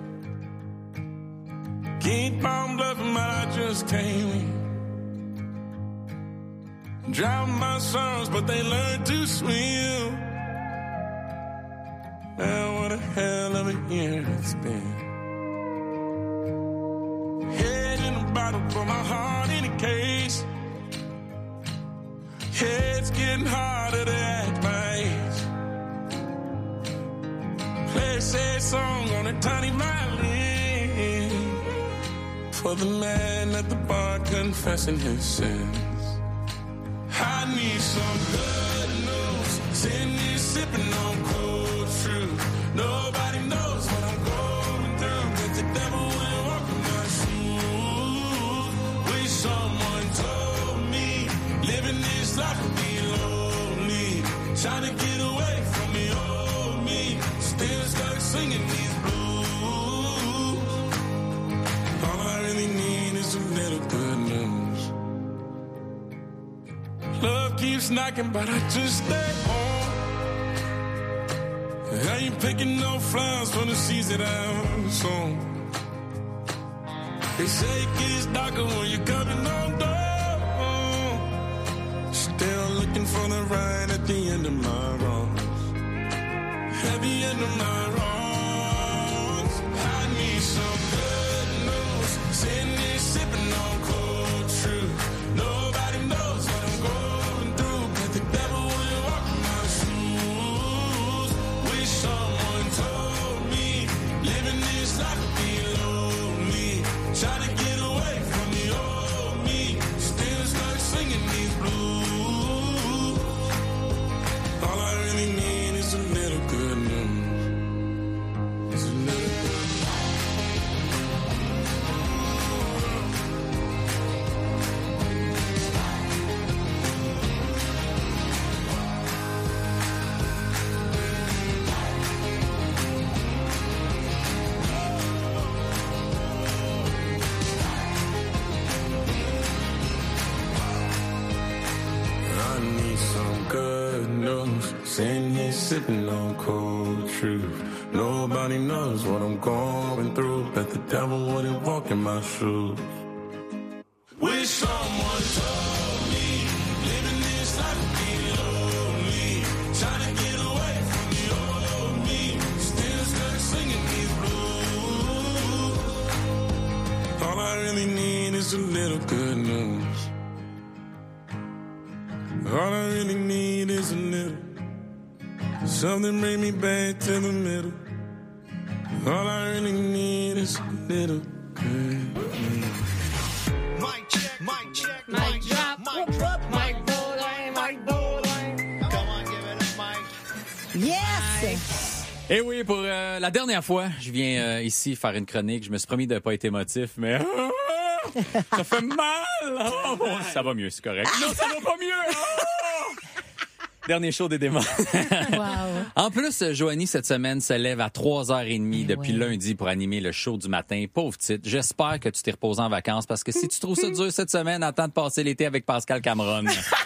Keep on bluffing, but I just can't win. Drown my sons, but they learn to swim. Man, what a hell of a year it's been. Head in a bottle, put my heart in a case. Yeah, it's getting harder to act my age. Play a sad song on a tiny violin for the man at the bar confessing his sins. I need some good news. Sitting here sipping on cold fruit. Nobody knows what I'm going through, but the devil will walk in my shoes. Wish someone told me living this life would be lonely. Trying to get away from the old me. Still stuck singing these blues. All I really need is a little good news. Love keeps knocking, but I just stay home. I ain't picking no flowers for the seeds that I've sown. They say it gets darker when you're coming on down. Still looking for the right at the end of my wrongs. At the end of my wrongs. I need some good news. Sitting here sipping on cold truth. Nobody knows what I'm going through, but the devil will walk in my shoes. Wish someone told me living this life would be lonely. Trying to get away from the old me. Still stuck singing these blues. All I really need is a little good news. It's a little sitting here sipping on cold truth. Nobody knows what I'm going through, but the devil wouldn't walk in my shoes. Wish someone told me living this life would be lonely. Trying to get away from the old me. Still stuck singing these blues. All I really need is a little good news. All I really need is a little. Something bring me back to the middle. All I really need is a little good news. Mic check, mic check, mic drop, mic drop, mic Baudouin, mic Baudouin. Come on, give it up, Mike. Yes! Et oui, pour la dernière fois, je viens ici faire une chronique. Je me suis promis de ne pas être émotif, mais ça fait mal. Oh, bon, ça va mieux, c'est correct. Non, ça va pas mieux. Dernier show des démons. Wow. En plus, Joanie, cette semaine, se lève à 3h30 depuis lundi pour animer le show du matin. Pauvre petite. J'espère que tu t'es reposé en vacances parce que si tu trouves ça dur cette semaine, attends de passer l'été avec Pascal Cameron.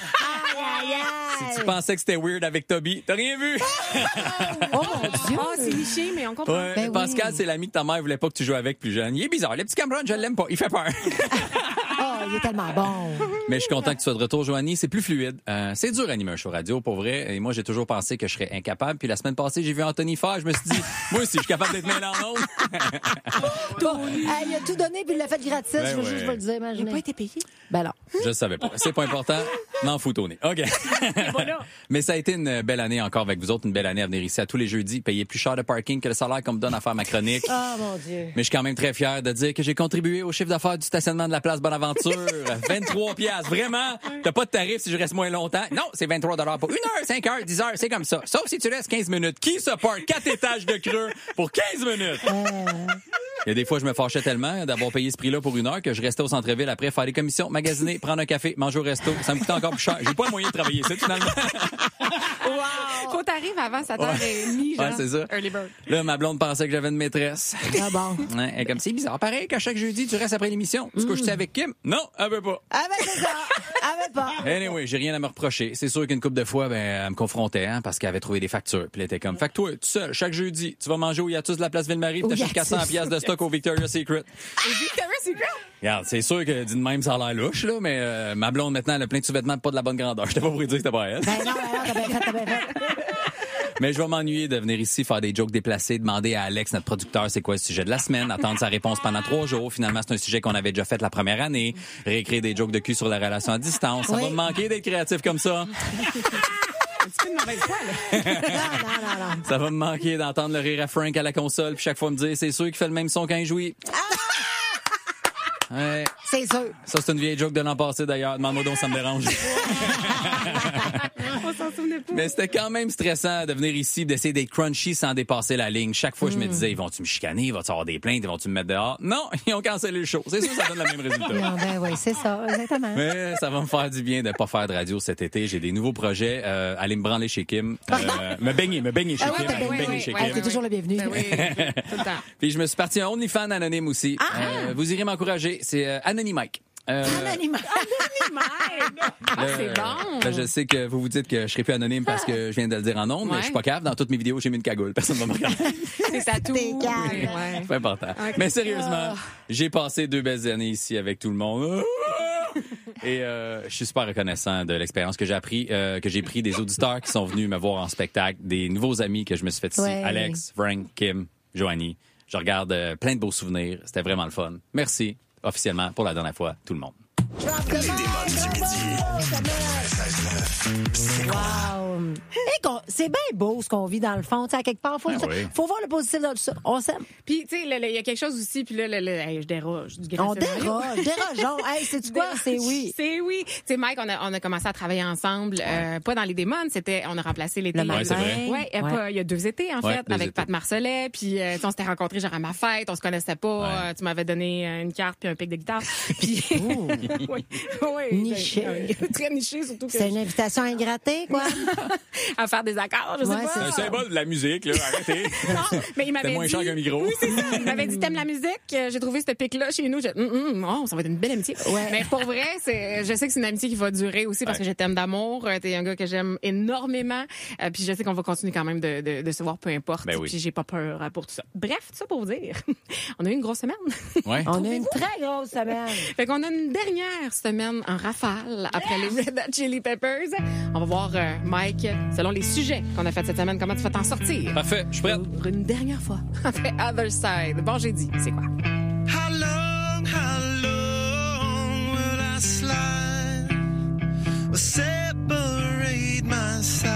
Si tu pensais que c'était weird avec Toby, t'as rien vu. Oh mon Dieu. Ah, c'est niché, mais on comprend. Ouais, Ben Pascal, oui. c'est l'ami que ta mère voulait pas que tu joues avec plus jeune. Il est bizarre. Le petit Cameron, je l'aime pas. Il fait peur. Oh il est tellement bon. Mais je suis content que tu sois de retour, Joanie. C'est plus fluide. C'est dur d'animer un show radio, pour vrai. Et moi, j'ai toujours pensé que je serais incapable. Puis la semaine passée, j'ai vu Anthony faire. Je me suis dit, moi aussi, je suis capable d'être mêlé en ondes. Il a tout donné puis il l'a fait gratis. Ben je veux ouais. juste vous le dire, imaginez. Il n'a pas été payé. Ben non. Je le savais pas. C'est pas important. M'en fous, Tony. OK. Voilà. Mais ça a été une belle année encore avec vous autres. Une belle année à venir ici à tous les jeudis. Payer plus cher de parking que le salaire qu'on me donne à faire ma chronique. Oh, mon Dieu. Mais je suis quand même très fier de dire que j'ai contribué au chiffre d'affaires du stationnement de la place Bonaventure. 23 piastres. Vraiment? T'as pas de tarif si je reste moins longtemps? Non, c'est 23 pour 1 heure, 5 heures, 10 heures. C'est comme ça. Sauf si tu restes 15 minutes. Qui se parque 4 étages de creux pour 15 minutes? Il y a des fois, je me fâchais tellement d'avoir payé ce prix-là pour 1 heure que je restais au centre-ville après faire des commissions, magasiner, prendre un café, manger au resto. Ça me coûtait encore plus cher. J'ai pas le moyen de travailler ça, finalement. Wow! Faut t'arriver avant 7h30, genre. Ouais, c'est ça. Early bird. Là, ma blonde pensait que j'avais une maîtresse. Ah bon? Ouais, elle est comme, c'est bizarre. Pareil qu'à chaque jeudi, tu restes après l'émission. Tu couches avec Kim? Non, elle veut pas. Ah ben c'est ça. Ah ben pas. Anyway, j'ai rien à me reprocher. C'est sûr qu'une couple de fois, elle me confrontait, parce qu'elle avait trouvé des factures. Puis elle était comme, fait que toi, tout seul, chaque jeudi, tu vas manger au Yatus de la place Ville-Marie, puis t'achètes 400 piastres de stock au Victoria's Secret. Au Victoria's Secret? Regarde, c'est sûr que d'une même, ça a l'air louche, là, mais ma blonde, maintenant, elle a plein de sous-vêtements pas de la bonne grandeur. Je t'ai pas pour dire que c'était pas elle. Ben non, t'as bien fait, t'as bien fait. Mais je vais m'ennuyer de venir ici faire des jokes déplacés, demander à Alex, notre producteur, c'est quoi le sujet de la semaine, attendre sa réponse pendant 3 jours. Finalement, c'est un sujet qu'on avait déjà fait la première année. Réécrire des jokes de cul sur la relation à distance. Ça va me manquer d'être créatif comme ça. Un petit peu de mauvaise foi, là. Non. Ça va me manquer d'entendre le rire à Frank à la console, puis chaque fois me dire, c'est sûr qu'il fait le même son quand il jouit. Ouais. C'est sûr. Ça, c'est une vieille joke de l'an passé, d'ailleurs. Demande-moi donc, ça me dérange. On s'en souvenait pas. Mais c'était quand même stressant de venir ici, d'essayer d'être crunchy sans dépasser la ligne. Chaque fois, je me disais, ils vont-tu me chicaner? Vont-tu avoir des plaintes? Ils vont-tu me mettre dehors? Non, ils ont cancellé le show. C'est sûr, ça donne le même résultat. Non, ben oui, c'est ça, exactement. Mais ça va me faire du bien de pas faire de radio cet été. J'ai des nouveaux projets. Aller me branler chez Kim. Me baigner chez Kim. Me baigner chez Kim. T'es toujours le bienvenu. Ben oui, tout le temps. Puis je me suis parti un OnlyFans anonyme aussi. Vous irez m'encourager. C'est Anonymike. Anonyme. C'est bon. Là, je sais que vous vous dites que je serai plus anonyme parce que je viens de le dire en ondes, mais je suis pas capable. Dans toutes mes vidéos, j'ai mis une cagoule. Personne ne va me regarder. C'est tatou. C'est pas important. Okay. Mais sérieusement, j'ai passé 2 belles années ici avec tout le monde. Et je suis super reconnaissant de l'expérience que j'ai appris, que j'ai pris des auditeurs qui sont venus me voir en spectacle, des nouveaux amis que je me suis fait ici. Ouais. Alex, Frank, Kim, Joanie. Je regarde plein de beaux souvenirs. C'était vraiment le fun. Merci officiellement pour la dernière fois, tout le monde. Les démons du midi. Wow. C'est bien beau ce qu'on vit dans le fond. T'sais, à quelque part, faut voir le positif dans tout ça. On s'aime. Puis, tu sais, il y a quelque chose aussi, puis là, hey, je déroge. On déroge. Dérogeons. Hey, c'est-tu quoi? C'est oui. C'est oui. Tu sais, Mike, on a commencé à travailler ensemble, pas dans les démons, on a remplacé l'été. Le matin. Ouais, il y a 2 étés, en fait, avec Pat Marcelet. Puis, on s'était rencontrés genre à ma fête, on se connaissait pas. Tu m'avais donné une carte puis un pic de guitare. Puis, niché. Très niché, surtout que. C'est une invitation à gratter, quoi. À faire des accords, je sais pas. C'est un symbole de la musique, là. Arrêtez. Non, mais il m'avait dit. moins cher qu'un micro. Oui, c'est ça. Il m'avait dit, t'aimes la musique? J'ai trouvé ce pic-là chez nous. Ça va être une belle amitié. Ouais. Mais pour vrai, je sais que c'est une amitié qui va durer aussi parce que je t'aime d'amour. T'es un gars que j'aime énormément. Puis je sais qu'on va continuer quand même de se voir peu importe. Ben oui. Puis j'ai pas peur pour tout ça. Bref, tout ça pour vous dire. On a eu une grosse semaine. Ouais. On a une très grosse semaine. Fait qu'on a une dernière semaine en rafale après les Red Hot Chili Peppers. On va voir, Mike, selon les sujets qu'on a fait cette semaine, comment tu vas t'en sortir. Parfait, je suis prête. Pour une dernière fois. Après Other Side. Bon, j'ai dit, c'est quoi? How long will I slide or separate my side?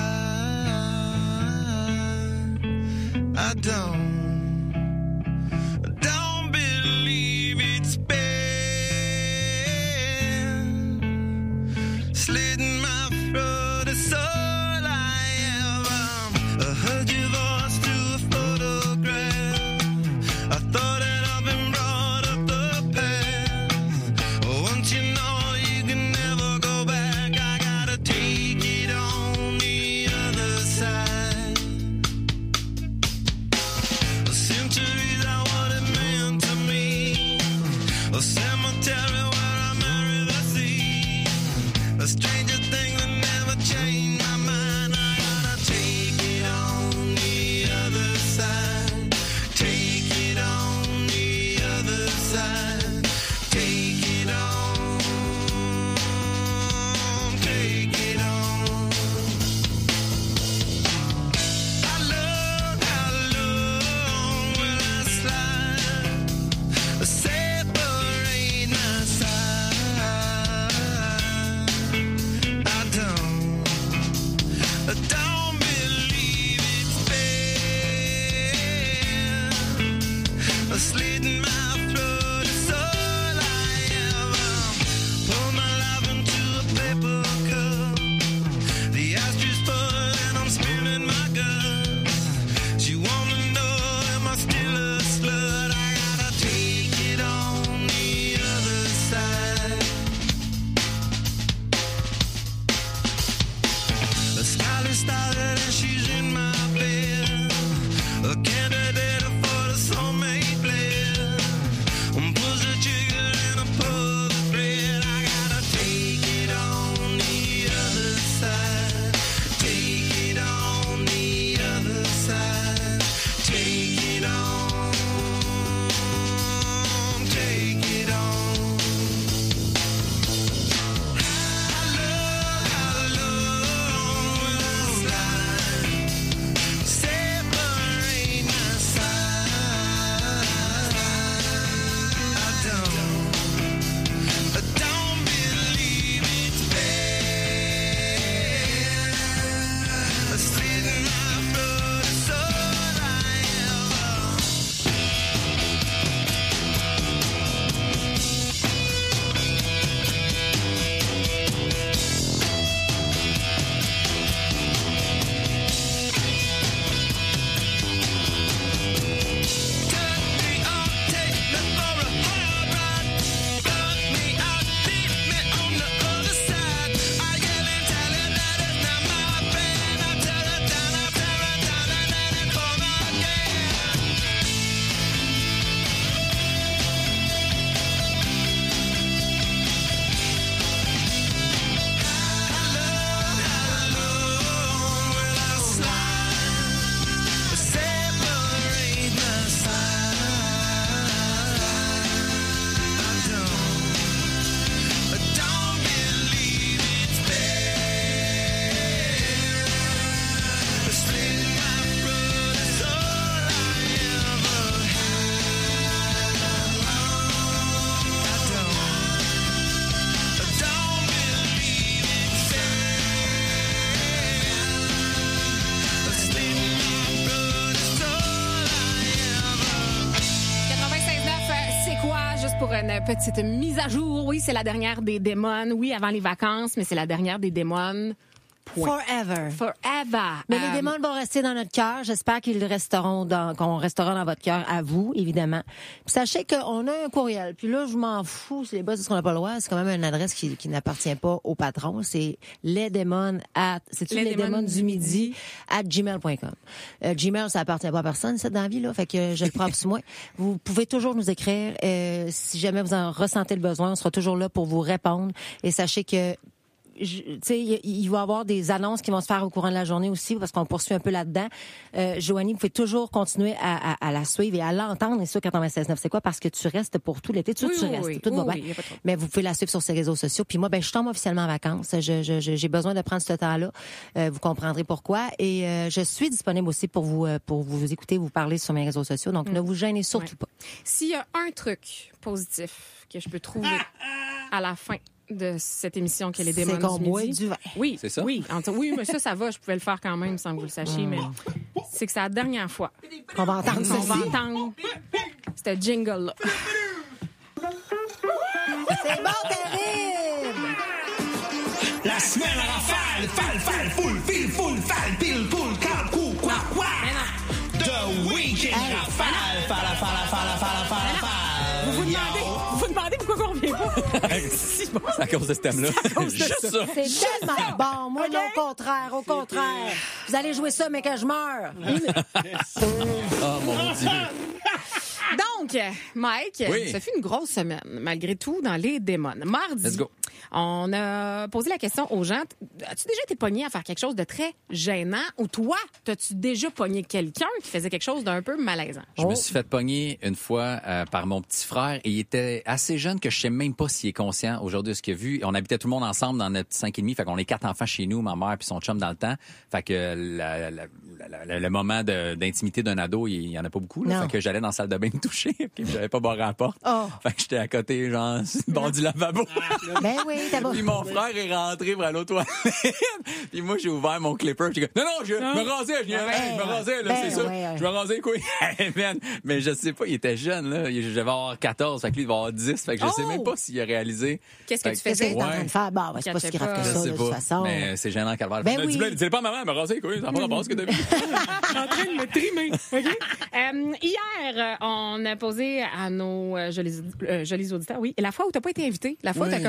I don't believe it's been slit in my throat. It's all I am. I heard your voice through a photograph. I thought that I've been brought up the past. Once you know you can never go back, I gotta take it on the other side. Centuries are what it meant to me. A cemetery where I marry the sea. A stranger thing that never changed my mind. I gotta take it on the other side. Take it on the other side. Take it on started and she's in my bed. A candidate for the soulmate blend. Pulls the trigger and I pull the thread. I gotta take it on the other side. Take it on the other side. Take it on. Take it on. Pour une petite mise à jour. Oui, c'est la dernière des Démons. Oui, avant les vacances, mais c'est la dernière des Démons. Point. Forever. Forever. Mais les démons vont rester dans notre cœur. J'espère qu'ils resteront qu'on restera dans votre cœur à vous, évidemment. Puis sachez qu'on a un courriel. Puis là, je m'en fous si les boss disent qu'on n'a pas le droit. C'est quand même une adresse qui n'appartient pas au patron. C'est lesdémons@gmail.com. Gmail, ça appartient pas à personne, cette dans la vie, là. Fait que je le prends sur moi. Vous pouvez toujours nous écrire. Si jamais vous en ressentez le besoin, on sera toujours là pour vous répondre. Et sachez que il va y avoir des annonces qui vont se faire au courant de la journée aussi, parce qu'on poursuit un peu là-dedans. Joanie, vous pouvez toujours continuer à la suivre et à l'entendre, et sur 96.9. C'est quoi? Parce que tu restes pour tout l'été. Tu restes. Tout va bien. Mais vous pouvez la suivre sur ses réseaux sociaux. Puis moi, je tombe officiellement en vacances. J'ai besoin de prendre ce temps-là. Vous comprendrez pourquoi. Et je suis disponible aussi pour vous écouter, vous parler sur mes réseaux sociaux. Donc, ne vous gênez surtout pas. S'il y a un truc positif que je peux trouver à la fin de cette émission que les démons c'est qu'on boit du vin. Oui, c'est ça. Oui, mais ça va. Je pouvais le faire quand même sans que vous le sachiez, mais c'est que c'est la dernière fois qu'on va entendre ce jingle-là. C'est bon, terrible! La semaine à rafale, fal, full, pile, calme, coup, quoi. The week-end rafale, fala. Vous demandez pourquoi on revient pas? C'est à cause de ce thème-là. Juste ça. C'est tellement bon. Moi, au contraire. Vous allez jouer ça, mais que je meurs. Oh, mon Dieu. Donc, Mike, ça fait une grosse semaine, malgré tout, dans les démons. Mardi, let's go. On a posé la question aux gens. As-tu déjà été pogné à faire quelque chose de très gênant? Ou toi, t'as-tu déjà pogné quelqu'un qui faisait quelque chose d'un peu malaisant? Je me suis fait pogner une fois par mon petit frère et il était assez jeune que je sais même pas s'il est conscient aujourd'hui de ce qu'il a vu. On habitait tout le monde ensemble dans notre 5,5. Fait qu'on est 4 enfants chez nous, ma mère puis son chum dans le temps. Fait que le moment d'intimité d'un ado, il y en a pas beaucoup. Là. Fait que j'allais dans la salle de bain me toucher puis j'avais pas barré à la porte. Fait que j'étais à côté, genre, bon du lavabo. Ben oui, d'abord. Puis mon frère est rentré pour aller aux toilettes. Puis moi, j'ai ouvert mon clipper. J'ai dit, non, je me rasais, je me rasais, là, c'est ça. Je me rasais, quoi. Mais je sais pas, il était jeune, là. J'avais avoir 14, fait que lui, il va avoir 10. Fait que je sais même pas s'il a réalisé. Qu'est-ce que tu faisais? en train de faire? Bon, c'est pas si grave que ça, de toute façon. Mais c'est gênant, Calvaire. Ben oui. Dis pas à maman, me raser, quoi. Ça va pas ce que t'as vu. En train de me trimer. Hier, on a posé à nos jolis auditeurs, la fois où t'as pas été invité, la fois où t'as comme fait,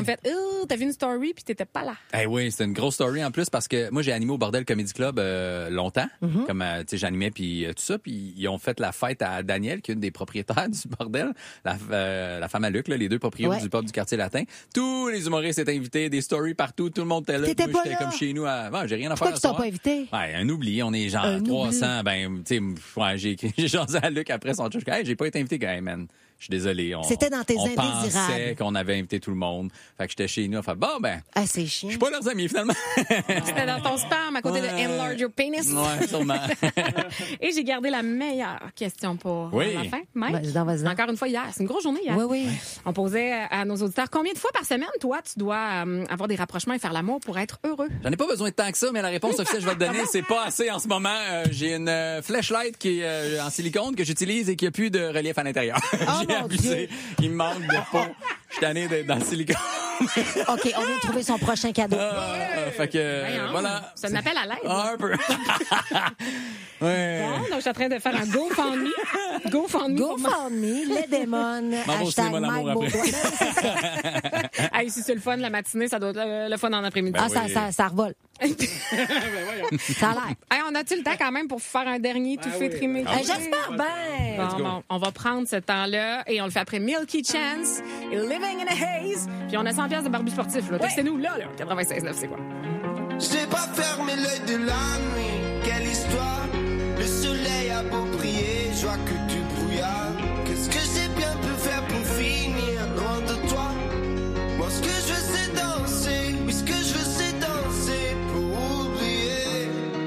t'as vu une story puis t'étais pas là. Eh oui, c'est une grosse story en plus parce que moi, j'ai animé au Bordel Comedy Club longtemps. Comme, tu sais, j'animais puis tout ça. Puis ils ont fait la fête à Daniel, qui est une des propriétaires du Bordel. La femme à Luc, là, les deux propriétaires du pub du Quartier Latin. Tous les humoristes étaient invités, des stories partout, tout le monde était là. T'étais moi, pas j'étais là. comme chez nous. J'ai rien à Pourquoi faire tu t'en pas invité? Ouais, un oubli. On est genre 300. Ben, tu sais, ouais, j'ai jasé à Luc après son truc. Hey, j'ai pas été invité, gars, man. Je suis désolé. C'était dans tes on indésirables. pensait qu'on avait invité tout le monde. Fait que j'étais chez nous. Fait bon, ben. Ah, c'est chiant. Je suis pas leurs amis, finalement. C'était dans ton spam à côté de Enlarge Your Penis. Ouais, sûrement. Et j'ai gardé la meilleure question pour la fin. Mike, vas-y. encore une fois hier. C'est une grosse journée hier. Oui. On posait à nos auditeurs combien de fois par semaine, toi, tu dois avoir des rapprochements et faire l'amour pour être heureux? J'en ai pas besoin de tant que ça, mais la réponse officielle que je vais te donner, c'est pas assez en ce moment. J'ai une flashlight qui est en silicone que j'utilise et qui a plus de relief à l'intérieur. J'ai abusé. Il me manque de peau. Je suis tanné d'être dans le silicone. OK, on vient de trouver son prochain cadeau. Fait que, voilà. C'est un appel à l'aide. Un peu. Ouais. Bon, donc je suis en train de faire un GoFundMe. GoFundMe, les démons. Hashtag Mike Baudouin. Hey, si c'est le fun la matinée, ça doit être le fun en après-midi. Ça revole. Ça a l'air. Hey, on a-tu le temps quand même pour faire un dernier tout fait trimé? J'espère bien. Bon, on va prendre ce temps-là et on le fait après Milky Chance et Living in a Haze. Puis on a 100$ de Barbie sportif. Là. Textez-nous là, 96.9, c'est quoi? J'ai pas fermé l'œil de la nuit. Quelle histoire. Le soleil a beau briller, je vois que tu brouillards. Qu'est-ce que j'ai bien pu faire pour finir loin de toi? Moi, ce que je veux, c'est danser. Oui, ce que je veux, c'est danser pour oublier.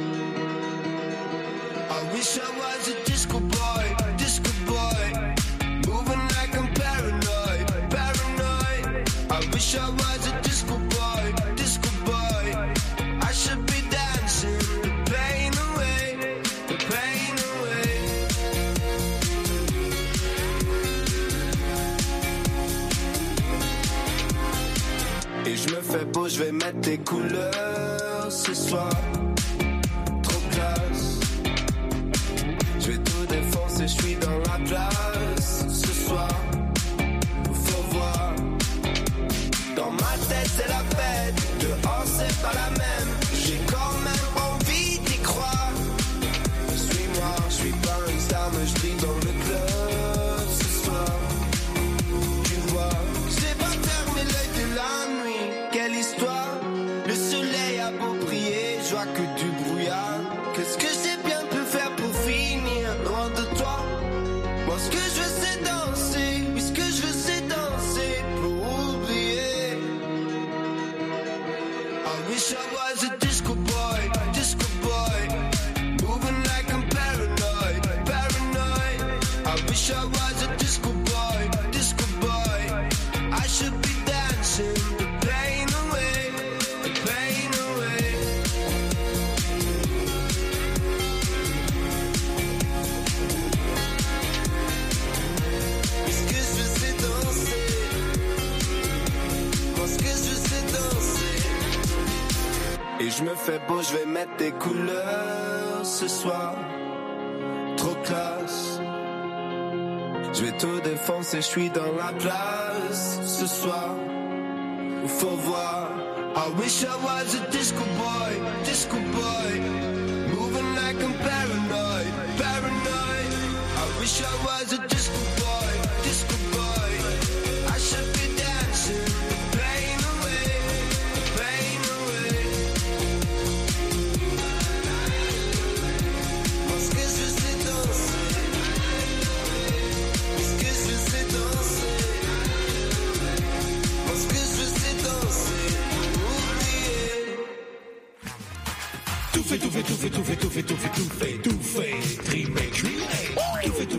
I wish I was a disco boy, moving like I'm paranoid. I wish I was a disco boy. I should be dancing the pain away. Et je me fais beau, je vais mettre des couleurs ce soir. Trop classe. Je vais tout défoncer, je suis dans la place ce soir. Faut voir. Dans ma tête c'est la fête, dehors c'est pas la même. J'ai quand même envie d'y croire. Suis-moi, je suis pas une star, mais je brille dans le club ce soir. Tu vois, j'ai pas fermé l'œil de la nuit. Quelle histoire, le soleil a beau briller, je vois que du brouillard. Qu'est-ce que j'ai bien pu faire pour finir loin de toi? Moi ce que je veux c'est danser, oui ce que je veux c'est danser pour oublier. I wish I was a disco boy, moving like I'm paranoid. I wish I was a disco boy. I should be dancing the pain away. Ce que je veux c'est danser. Moi ce que je veux c'est danser. Et je me fais beau, je vais mettre des couleurs ce soir. Trop classe. Je vais tout défoncer, je suis dans la place ce soir. Faut voir. I wish I was a disco boy, moving like I'm paranoid. I wish I was a disco boy. I should be dancing the pain away. Moi ce que je veux c'est danser. Ce que je veux c'est danser. Moi ce que je veux c'est danser. Oublier. Tout fait, trimé, cuiré. Tout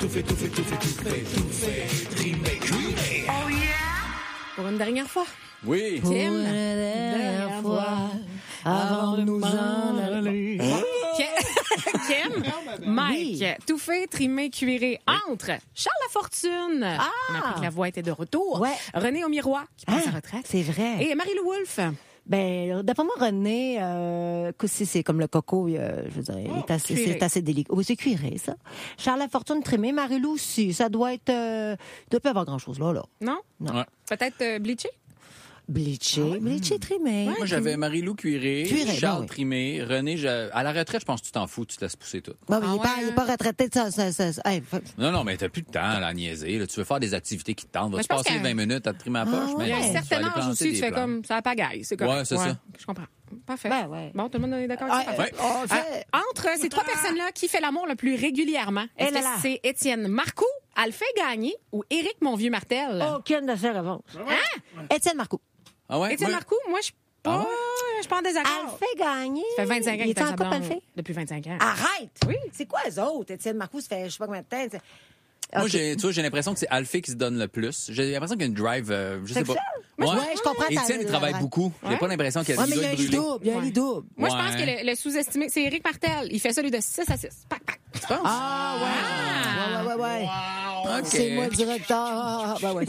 fait, trimé, cuiré. Oh yeah! Pour une dernière fois. Oui. Pour une dernière fois, avant de nous en aller. Kim, Mike, tout fait, trimé, cuiré. Entre Charles Lafortune, on a appris que la voix était de retour. Ouais. René Aumirois, qui prend sa retraite. C'est vrai. Et Marie-Lou Wolfe. Ben, d'après moi, René, c'est comme le coco, je veux dire, c'est assez délicat. Oui, c'est cuiré, ça. Charles Lafortune, trimé. Marie-Lou aussi. Ça doit être, doit pas avoir grand-chose, là. Non? Ouais. Peut-être bleaché? Bleaché trimé. Moi, j'avais Marie-Lou Cuiré, Charles trimé, René, à la retraite, je pense que tu t'en fous, tu te laisses pousser tout. Il n'est pas retraité de ça. Non, mais t'as plus de temps à niaiser. Là. Tu veux faire des activités qui te tentent. Vas-tu passer 20 minutes à te trimer la poche? Il y a un certain âge aussi, tu fais comme ça pagaille. C'est correct. Ouais, c'est ça. Je comprends. Parfait. Ouais. Bon, tout le monde est d'accord avec ça? Entre ces trois personnes-là, qui fait l'amour le plus régulièrement? Est-ce que c'est Étienne Marcoux, Alphée Gagné ou Éric Monvieux-Martel? Aucune de ces réponses. Étienne Marcoux. Ah ouais? Étienne Marcoux, moi, je suis pas en désaccord. Alphée Gagné. Ça fait 25 ans qu'il est en couple, Alphée? Depuis 25 ans. Arrête! Oui. C'est quoi eux autres? Étienne Marcoux, ça fait je sais pas combien de temps. Moi, j'ai l'impression que c'est Alphée qui se donne le plus. J'ai l'impression qu'il y a une drive, je sais pas. Ouais, je comprends. Étienne, il travaille beaucoup. J'ai pas l'impression qu'il y a des gars brûlés. Il y a les doubles. Moi, je pense que le sous-estimé, c'est Éric Martel. Il fait ça, lui, de 6 à 6. Pac, pac. Tu penses? Ah, ouais. Okay. C'est moi le directeur. Ouais.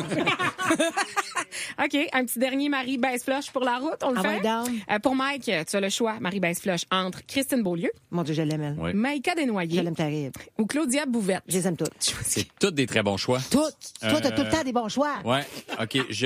OK, un petit dernier Marie baisse-floche pour la route, on le fait. Pour Mike, tu as le choix, Marie baisse-floche, entre Christine Beaulieu. Mon Dieu, je l'aime, elle. Oui. Maïka Desnoyers. Je l'aime terrible. Ou Claudia Bouvette. Je les aime toutes. C'est toutes des très bons choix. Toutes. Toi, t'as tout le temps des bons choix. Ouais. OK, je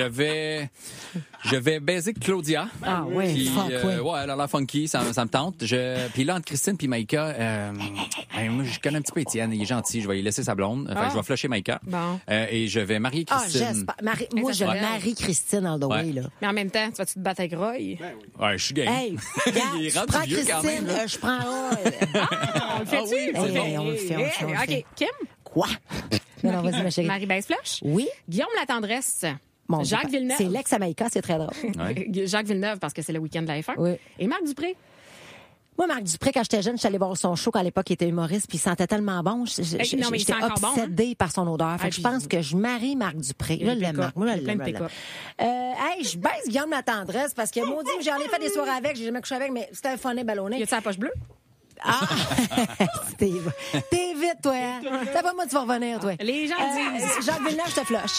vais baiser Claudia. Ah oui, ouais, elle a l'air funky, ça me tente. Puis là, entre Christine puis Maïka, moi, je connais un petit peu Étienne, il est gentil, je vais lui laisser sa blonde. Enfin, je vais flusher Maïka. Bon. Et je vais marier Christine. Moi, je marie Christine all the way, là. Mais en même temps, tu vas-tu te battre avec Roy? Ouais, je suis game. Hey, il est je prends vieux Christine, quand même, je prends Roy. On le fait-tu? On le fait. OK, Kim? Quoi? Non, vas-y, ma chérie. Marie baisse-floche? Oui. Guillaume Latendresse. Mon Jacques Villeneuve. C'est l'ex-Amaïka, c'est très drôle. Jacques Villeneuve, parce que c'est le week-end de la F1. Oui. Et Marc Dupré. Moi, Marc Dupré, quand j'étais jeune, je suis allée voir son show quand à l'époque il était humoriste, puis il sentait tellement bon. J'étais obsédée par son odeur. Fait que je pense que je marie Marc Dupré. Je l'aime. Moi, je l'aime. Hey, je baisse Guillaume Latendresse parce que maudit, j'en ai fait des soirées avec, j'ai jamais couché avec, mais c'était un funné ballonné. Y a-tu la poche bleue? Ah! T'es vite, toi. Hein? C'est pas moi, tu vas revenir, toi. Les gens disent. Jacques Villeneuve, je te flush.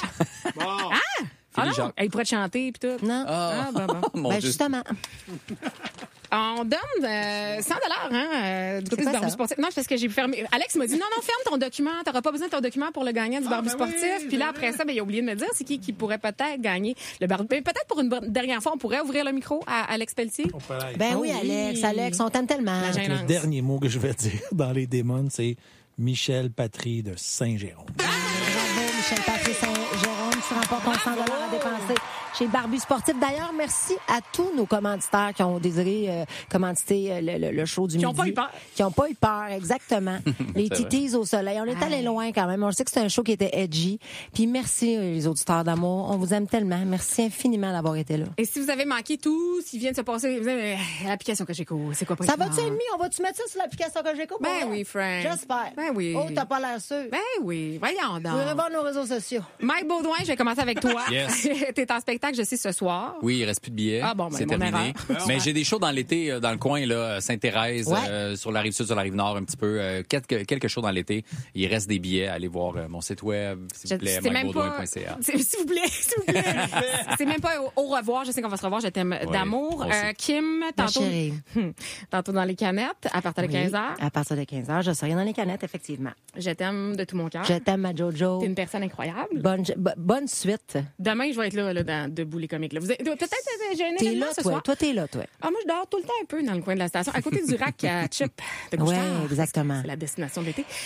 Ah non? Il pourrait te chanter puis tout. Non. Mon Dieu. Justement. On donne 100 du côté du Barbie sportif. Non, parce que j'ai fermé. Alex m'a dit non, ferme ton document. T'auras pas besoin de ton document pour le gagnant du Barbie sportif. Puis là, après ça, il a oublié de me dire c'est qui pourrait peut-être gagner le Barbie. Peut-être pour une dernière fois, on pourrait ouvrir le micro à Alex Pelletier. Oui, Alex, on t'aime tellement. Le dernier mot que je vais dire dans les démons, c'est Michel Patry de Saint-Jérôme. Bravo, Michel Patry Saint-Jérôme. Tu remportes ton 100 à dépenser chez Barbie Sportif. D'ailleurs, merci à tous nos commanditaires qui ont désiré commanditer le show du midi. Qui n'ont pas eu peur, exactement. Les titis au soleil. On est allé loin quand même. On sait que c'est un show qui était edgy. Puis merci les auditeurs d'amour. On vous aime tellement. Merci infiniment d'avoir été là. Et si vous avez manqué tout ce qui vient de se passer, vous avez l'application Cogeco, c'est quoi? Ça va-tu ennemi? On va-tu mettre ça sur l'application Cogeco? Ben oui, Frank. J'espère. Ben oui. Oh, t'as pas l'air sûr. Ben oui. Voyons donc. Vous irez voir nos réseaux sociaux. Mike Baudouin, je vais commencer avec toi. Yes. T'es en spectacle, je sais, ce soir. Oui, il reste plus de billets. Ah bon, c'est mon terminé. erreur. Mais j'ai des shows dans l'été, dans le coin, là, Sainte-Thérèse, sur la Rive-Sud, sur la Rive-Nord, un petit peu. Quelques shows dans l'été. Il reste des billets. Allez voir mon site web, s'il vous plaît, mikebaudouin.ca. S'il vous plaît. C'est même pas au revoir. Je sais qu'on va se revoir. Je t'aime d'amour. Kim, tantôt dans les canettes, à partir de 15h. À partir de 15h, je serai dans les canettes, effectivement. Je t'aime de tout mon cœur. Je t'aime, ma Jojo. T'es une personne incroyable. Bonne suite. Demain, je vais être là dans Debout les comiques. Peut-être j'ai un événement ce soir. Toi, t'es là, toi. Ah, moi, je dors tout le temps un peu dans le coin de la station, à côté du rack à Chip de Couche-Tard. Oui, exactement. C'est la destination de l'été.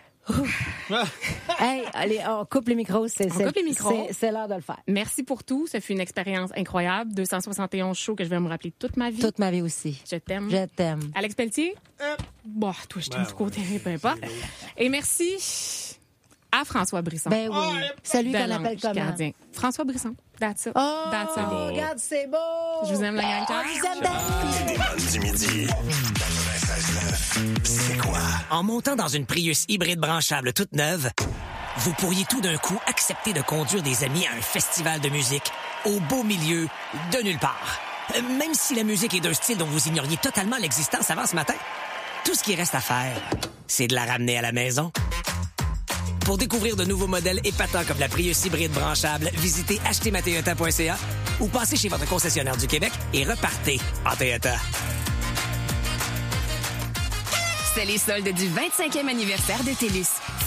Hey, allez, on coupe les micros. C'est l'heure de le faire. Merci pour tout. Ça fut une expérience incroyable. 271 shows que je vais me rappeler toute ma vie. Toute ma vie aussi. Je t'aime. Je t'aime. Alex Pelletier? Bon, toi, je t'aime du côté, peu importe. Et merci à François Brisson. Ben oui. Celui qu'on appelle comment? Gardien. François Brisson. That's it. Oh, That's it. regarde, c'est beau. Je vous aime, la gang. Je vous aime, Les démons du midi. 96.9. C'est quoi? En montant dans une Prius hybride branchable toute neuve, vous pourriez tout d'un coup accepter de conduire des amis à un festival de musique au beau milieu de nulle part. Même si la musique est d'un style dont vous ignoriez totalement l'existence avant ce matin, tout ce qui reste à faire, c'est de la ramener à la maison. Pour découvrir de nouveaux modèles épatants comme la Prius hybride branchable, visitez achetermatoyota.ca ou passez chez votre concessionnaire du Québec et repartez en Toyota. C'est les soldes du 25e anniversaire de TELUS.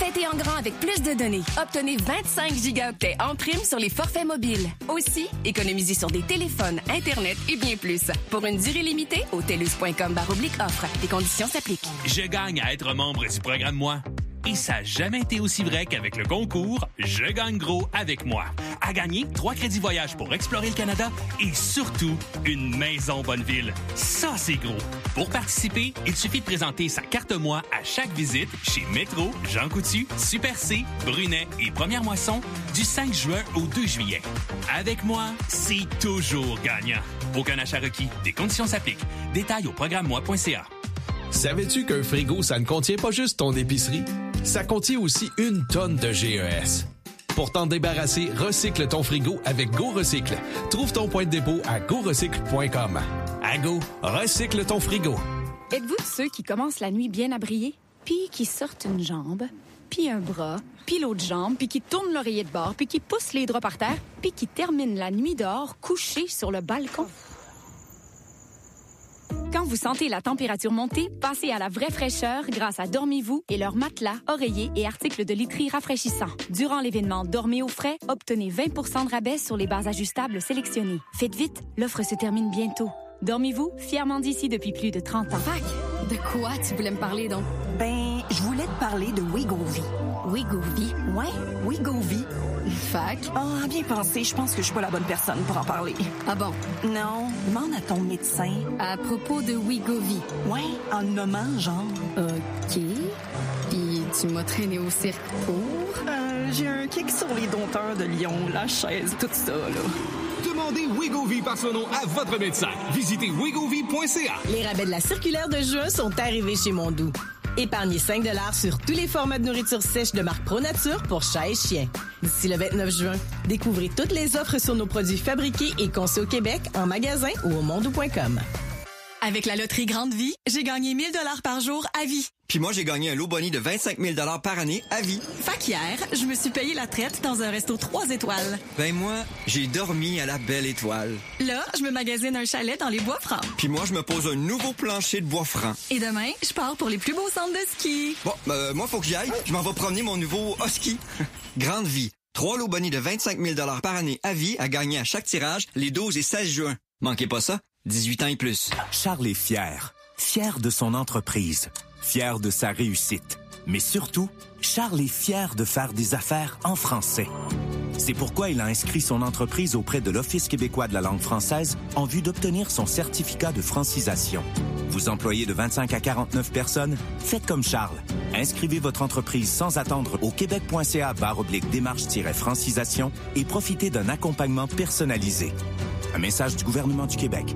Fêtez en grand avec plus de données. Obtenez 25 gigaoctets en prime sur les forfaits mobiles. Aussi, économisez sur des téléphones, Internet et bien plus. Pour une durée limitée, au telus.com/offre. Les conditions s'appliquent. Je gagne à être membre du programme Moi. Et ça n'a jamais été aussi vrai qu'avec le concours Je gagne gros avec moi. À gagner 3 crédits voyage pour explorer le Canada et surtout une maison Bonneville. Ça, c'est gros. Pour participer, il suffit de présenter sa carte Moi à chaque visite chez Métro, Jean Coutu, Super C, Brunet et Première Moisson du 5 juin au 2 juillet. Avec moi, c'est toujours gagnant. Aucun achat requis. Des conditions s'appliquent. Détails au programme-moi.ca. Savais-tu qu'un frigo, ça ne contient pas juste ton épicerie? Ça contient aussi 1 tonne de GES. Pour t'en débarrasser, recycle ton frigo avec GoRecycle. Trouve ton point de dépôt à gorecycle.com. À Go, recycle ton frigo. Êtes-vous de ceux qui commencent la nuit bien à briller, puis qui sortent une jambe, puis un bras, puis l'autre jambe, puis qui tournent l'oreiller de bord, puis qui poussent les draps par terre, puis qui terminent la nuit dehors couchés sur le balcon? Quand vous sentez la température monter, passez à la vraie fraîcheur grâce à Dormez-vous et leurs matelas, oreillers et articles de literie rafraîchissants. Durant l'événement Dormez au frais, obtenez 20 % de rabais sur les bases ajustables sélectionnées. Faites vite, l'offre se termine bientôt. Dormez-vous, fièrement d'ici depuis plus de 30 ans. Fac, de quoi tu voulais me parler donc? Je voulais te parler de Wegovy. Wegovy? Ouais, Wegovy. Fac? Ah, bien pensé, je pense que je suis pas la bonne personne pour en parler. Ah bon? Non, demande à ton médecin. À propos de Wegovy? Ouais, en le nommant, genre. OK. Puis tu m'as traîné au cirque pour? J'ai un kick sur les dompteurs de lion, la chaise, tout ça, là. Demandez Wegovy par son nom à votre médecin. Visitez wegovy.ca. Les rabais de la circulaire de juin sont arrivés chez Mondou. Épargnez 5 $ sur tous les formats de nourriture sèche de marque ProNature pour chat et chien. D'ici le 29 juin, découvrez toutes les offres sur nos produits fabriqués et conçus au Québec, en magasin ou au mondou.com. Avec la loterie Grande Vie, j'ai gagné 1 000 $ par jour à vie. Puis moi, j'ai gagné un lot boni de 25 000 $ par année à vie. Fait qu'hier, je me suis payé la traite dans un resto 3 étoiles. Ben moi, j'ai dormi à la Belle Étoile. Là, je me magasine un chalet dans les Bois-Francs. Puis moi, je me pose un nouveau plancher de bois franc. Et demain, je pars pour les plus beaux centres de ski. Bon, moi, faut que j'y aille. Je m'en vais promener mon nouveau husky. Grande Vie. 3 lots boni de 25 000 $ par année à vie à gagner à chaque tirage les 12 et 16 juin. Manquez pas ça. 18 ans et plus. Charles est fier. Fier de son entreprise. Fier de sa réussite. Mais surtout, Charles est fier de faire des affaires en français. C'est pourquoi il a inscrit son entreprise auprès de l'Office québécois de la langue française en vue d'obtenir son certificat de francisation. Vous employez de 25 à 49 personnes? Faites comme Charles. Inscrivez votre entreprise sans attendre au québec.ca/démarche-francisation et profitez d'un accompagnement personnalisé. Un message du gouvernement du Québec.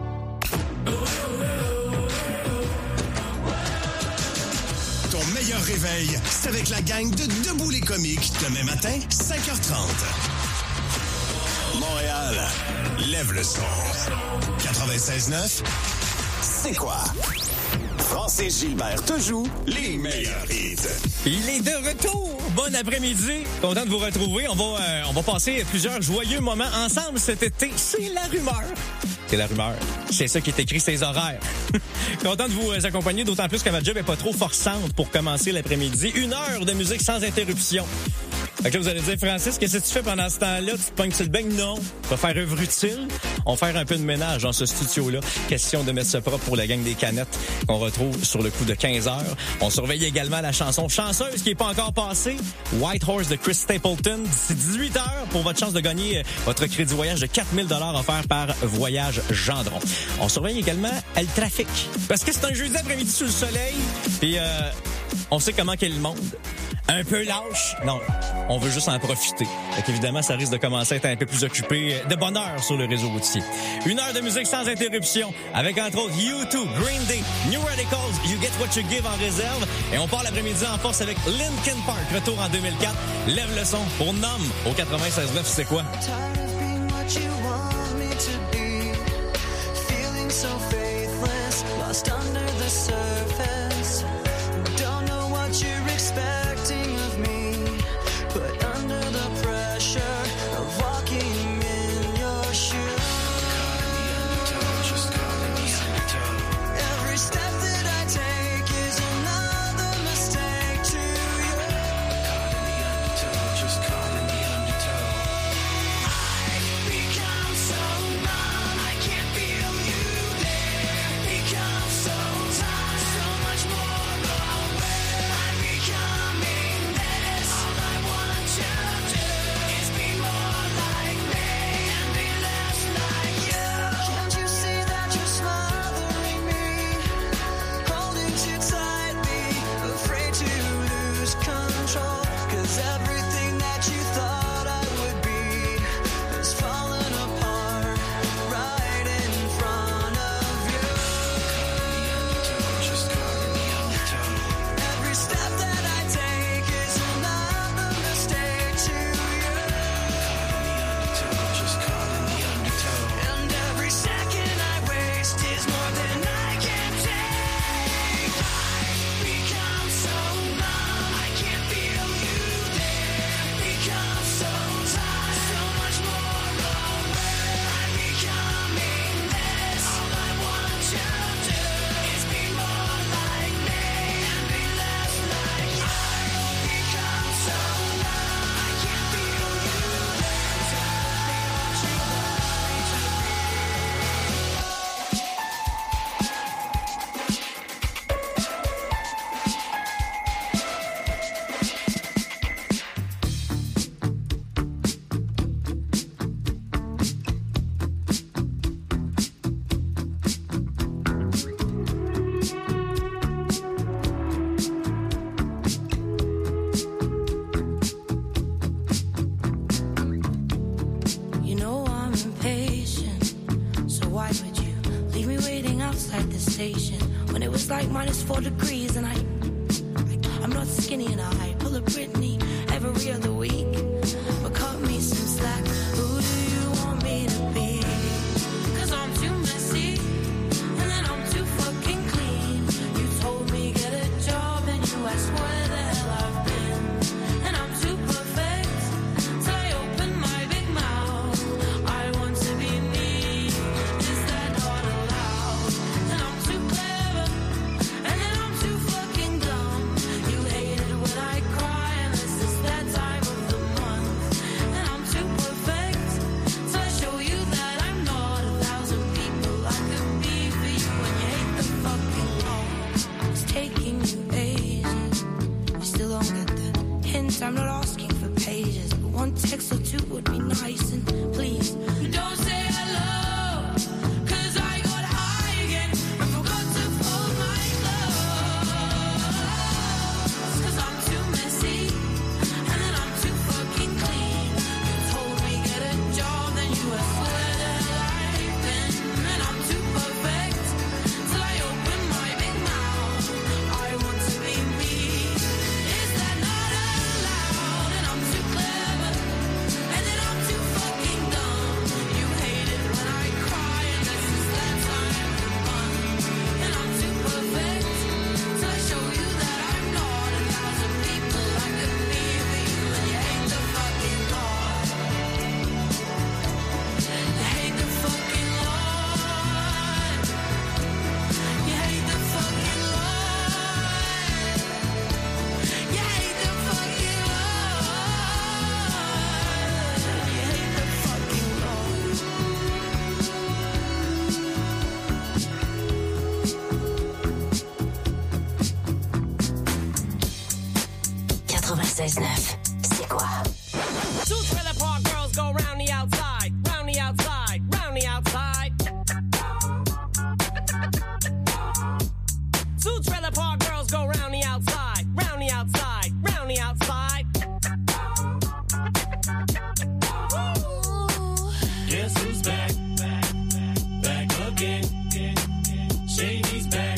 Ton meilleur réveil, c'est avec la gang de Debout les comiques, demain matin, 5h30. Montréal, lève le son. 96.9, c'est quoi? Francis Gilbert te joue les meilleurs hits. Il est de retour. Bon après-midi. Content de vous retrouver. On va passer plusieurs joyeux moments ensemble cet été. C'est la rumeur. C'est la rumeur. C'est ça qui est écrit, ces horaires. Content de vous accompagner, d'autant plus que ma job est pas trop forçante pour commencer l'après-midi. 1 heure de musique sans interruption. Fait que là, vous allez dire, Francis, qu'est-ce que tu fais pendant ce temps-là? Tu te pognes sur le beigne? Non. Tu vas faire œuvre utile. On va faire un peu de ménage dans ce studio-là. Question de mettre ça propre pour la gang des canettes qu'on retrouve sur le coup de 15 heures. On surveille également la chanson chanceuse qui n'est pas encore passée. White Horse de Chris Stapleton. D'ici 18 heures pour votre chance de gagner votre crédit voyage de 4 000 $ offert par Voyage Gendron. On surveille également le trafic. Parce que c'est un jeudi après-midi sous le soleil. Puis on sait comment qu'est le monde. Un peu lâche. Non, on veut juste en profiter. Fait qu'évidemment, ça risque de commencer à être un peu plus occupé de bonne heure sur le réseau routier. 1 heure de musique sans interruption, avec entre autres U2, Green Day, New Radicals, You Get What You Give en réserve. Et on part l'après-midi en force avec Linkin Park, retour en 2004. Lève le son pour Nom au 96.9, c'est quoi? waiting outside the station when it was like -4 degrees, and I'm not skinny and I pull a Britney every other week. But cut me some slack. Who do you want me to be? 'Cause I'm too messy and then I'm too fucking clean. You told me get a job and you asked where the hell I've been, and I'm too perfect, so I open my big mouth. I want to be me. Is that not allowed? And I'm too clever and then I'm too fucking dumb. You hate it when I cry unless it's that time of the month. And I'm too perfect, so I show you that I'm not 1,000 people I could be for you. When you hate the fucking law, it's taking you ages. You still don't get the hint. I'm not asking for pages, but one text or two would be nice. And please don't say hello, 'cause I got high again and forgot to fold my clothes. 'Cause I'm too messy and then I'm too fucking clean. You told me get a job, then you asked where the hell I've been, and I'm too perfect, so I open my big mouth. I want to be me. Is that not allowed? And I'm too clever and then I'm too fucking dumb. You hate it when I cry unless it's that time of the month. And I'm too perfect, so I show you that I'm not 1,000 people I could be for you. And you hate the fucking law. You hate the fucking law. You hate the fucking law. You hate the fucking law. You hate the fucking law. 96.9, c'est quoi? Two trailer park girls go round the outside, round the outside, round the outside. Two trailer park girls go round the outside, round the outside, round the outside. Guess who's back? Back again. Shady's back.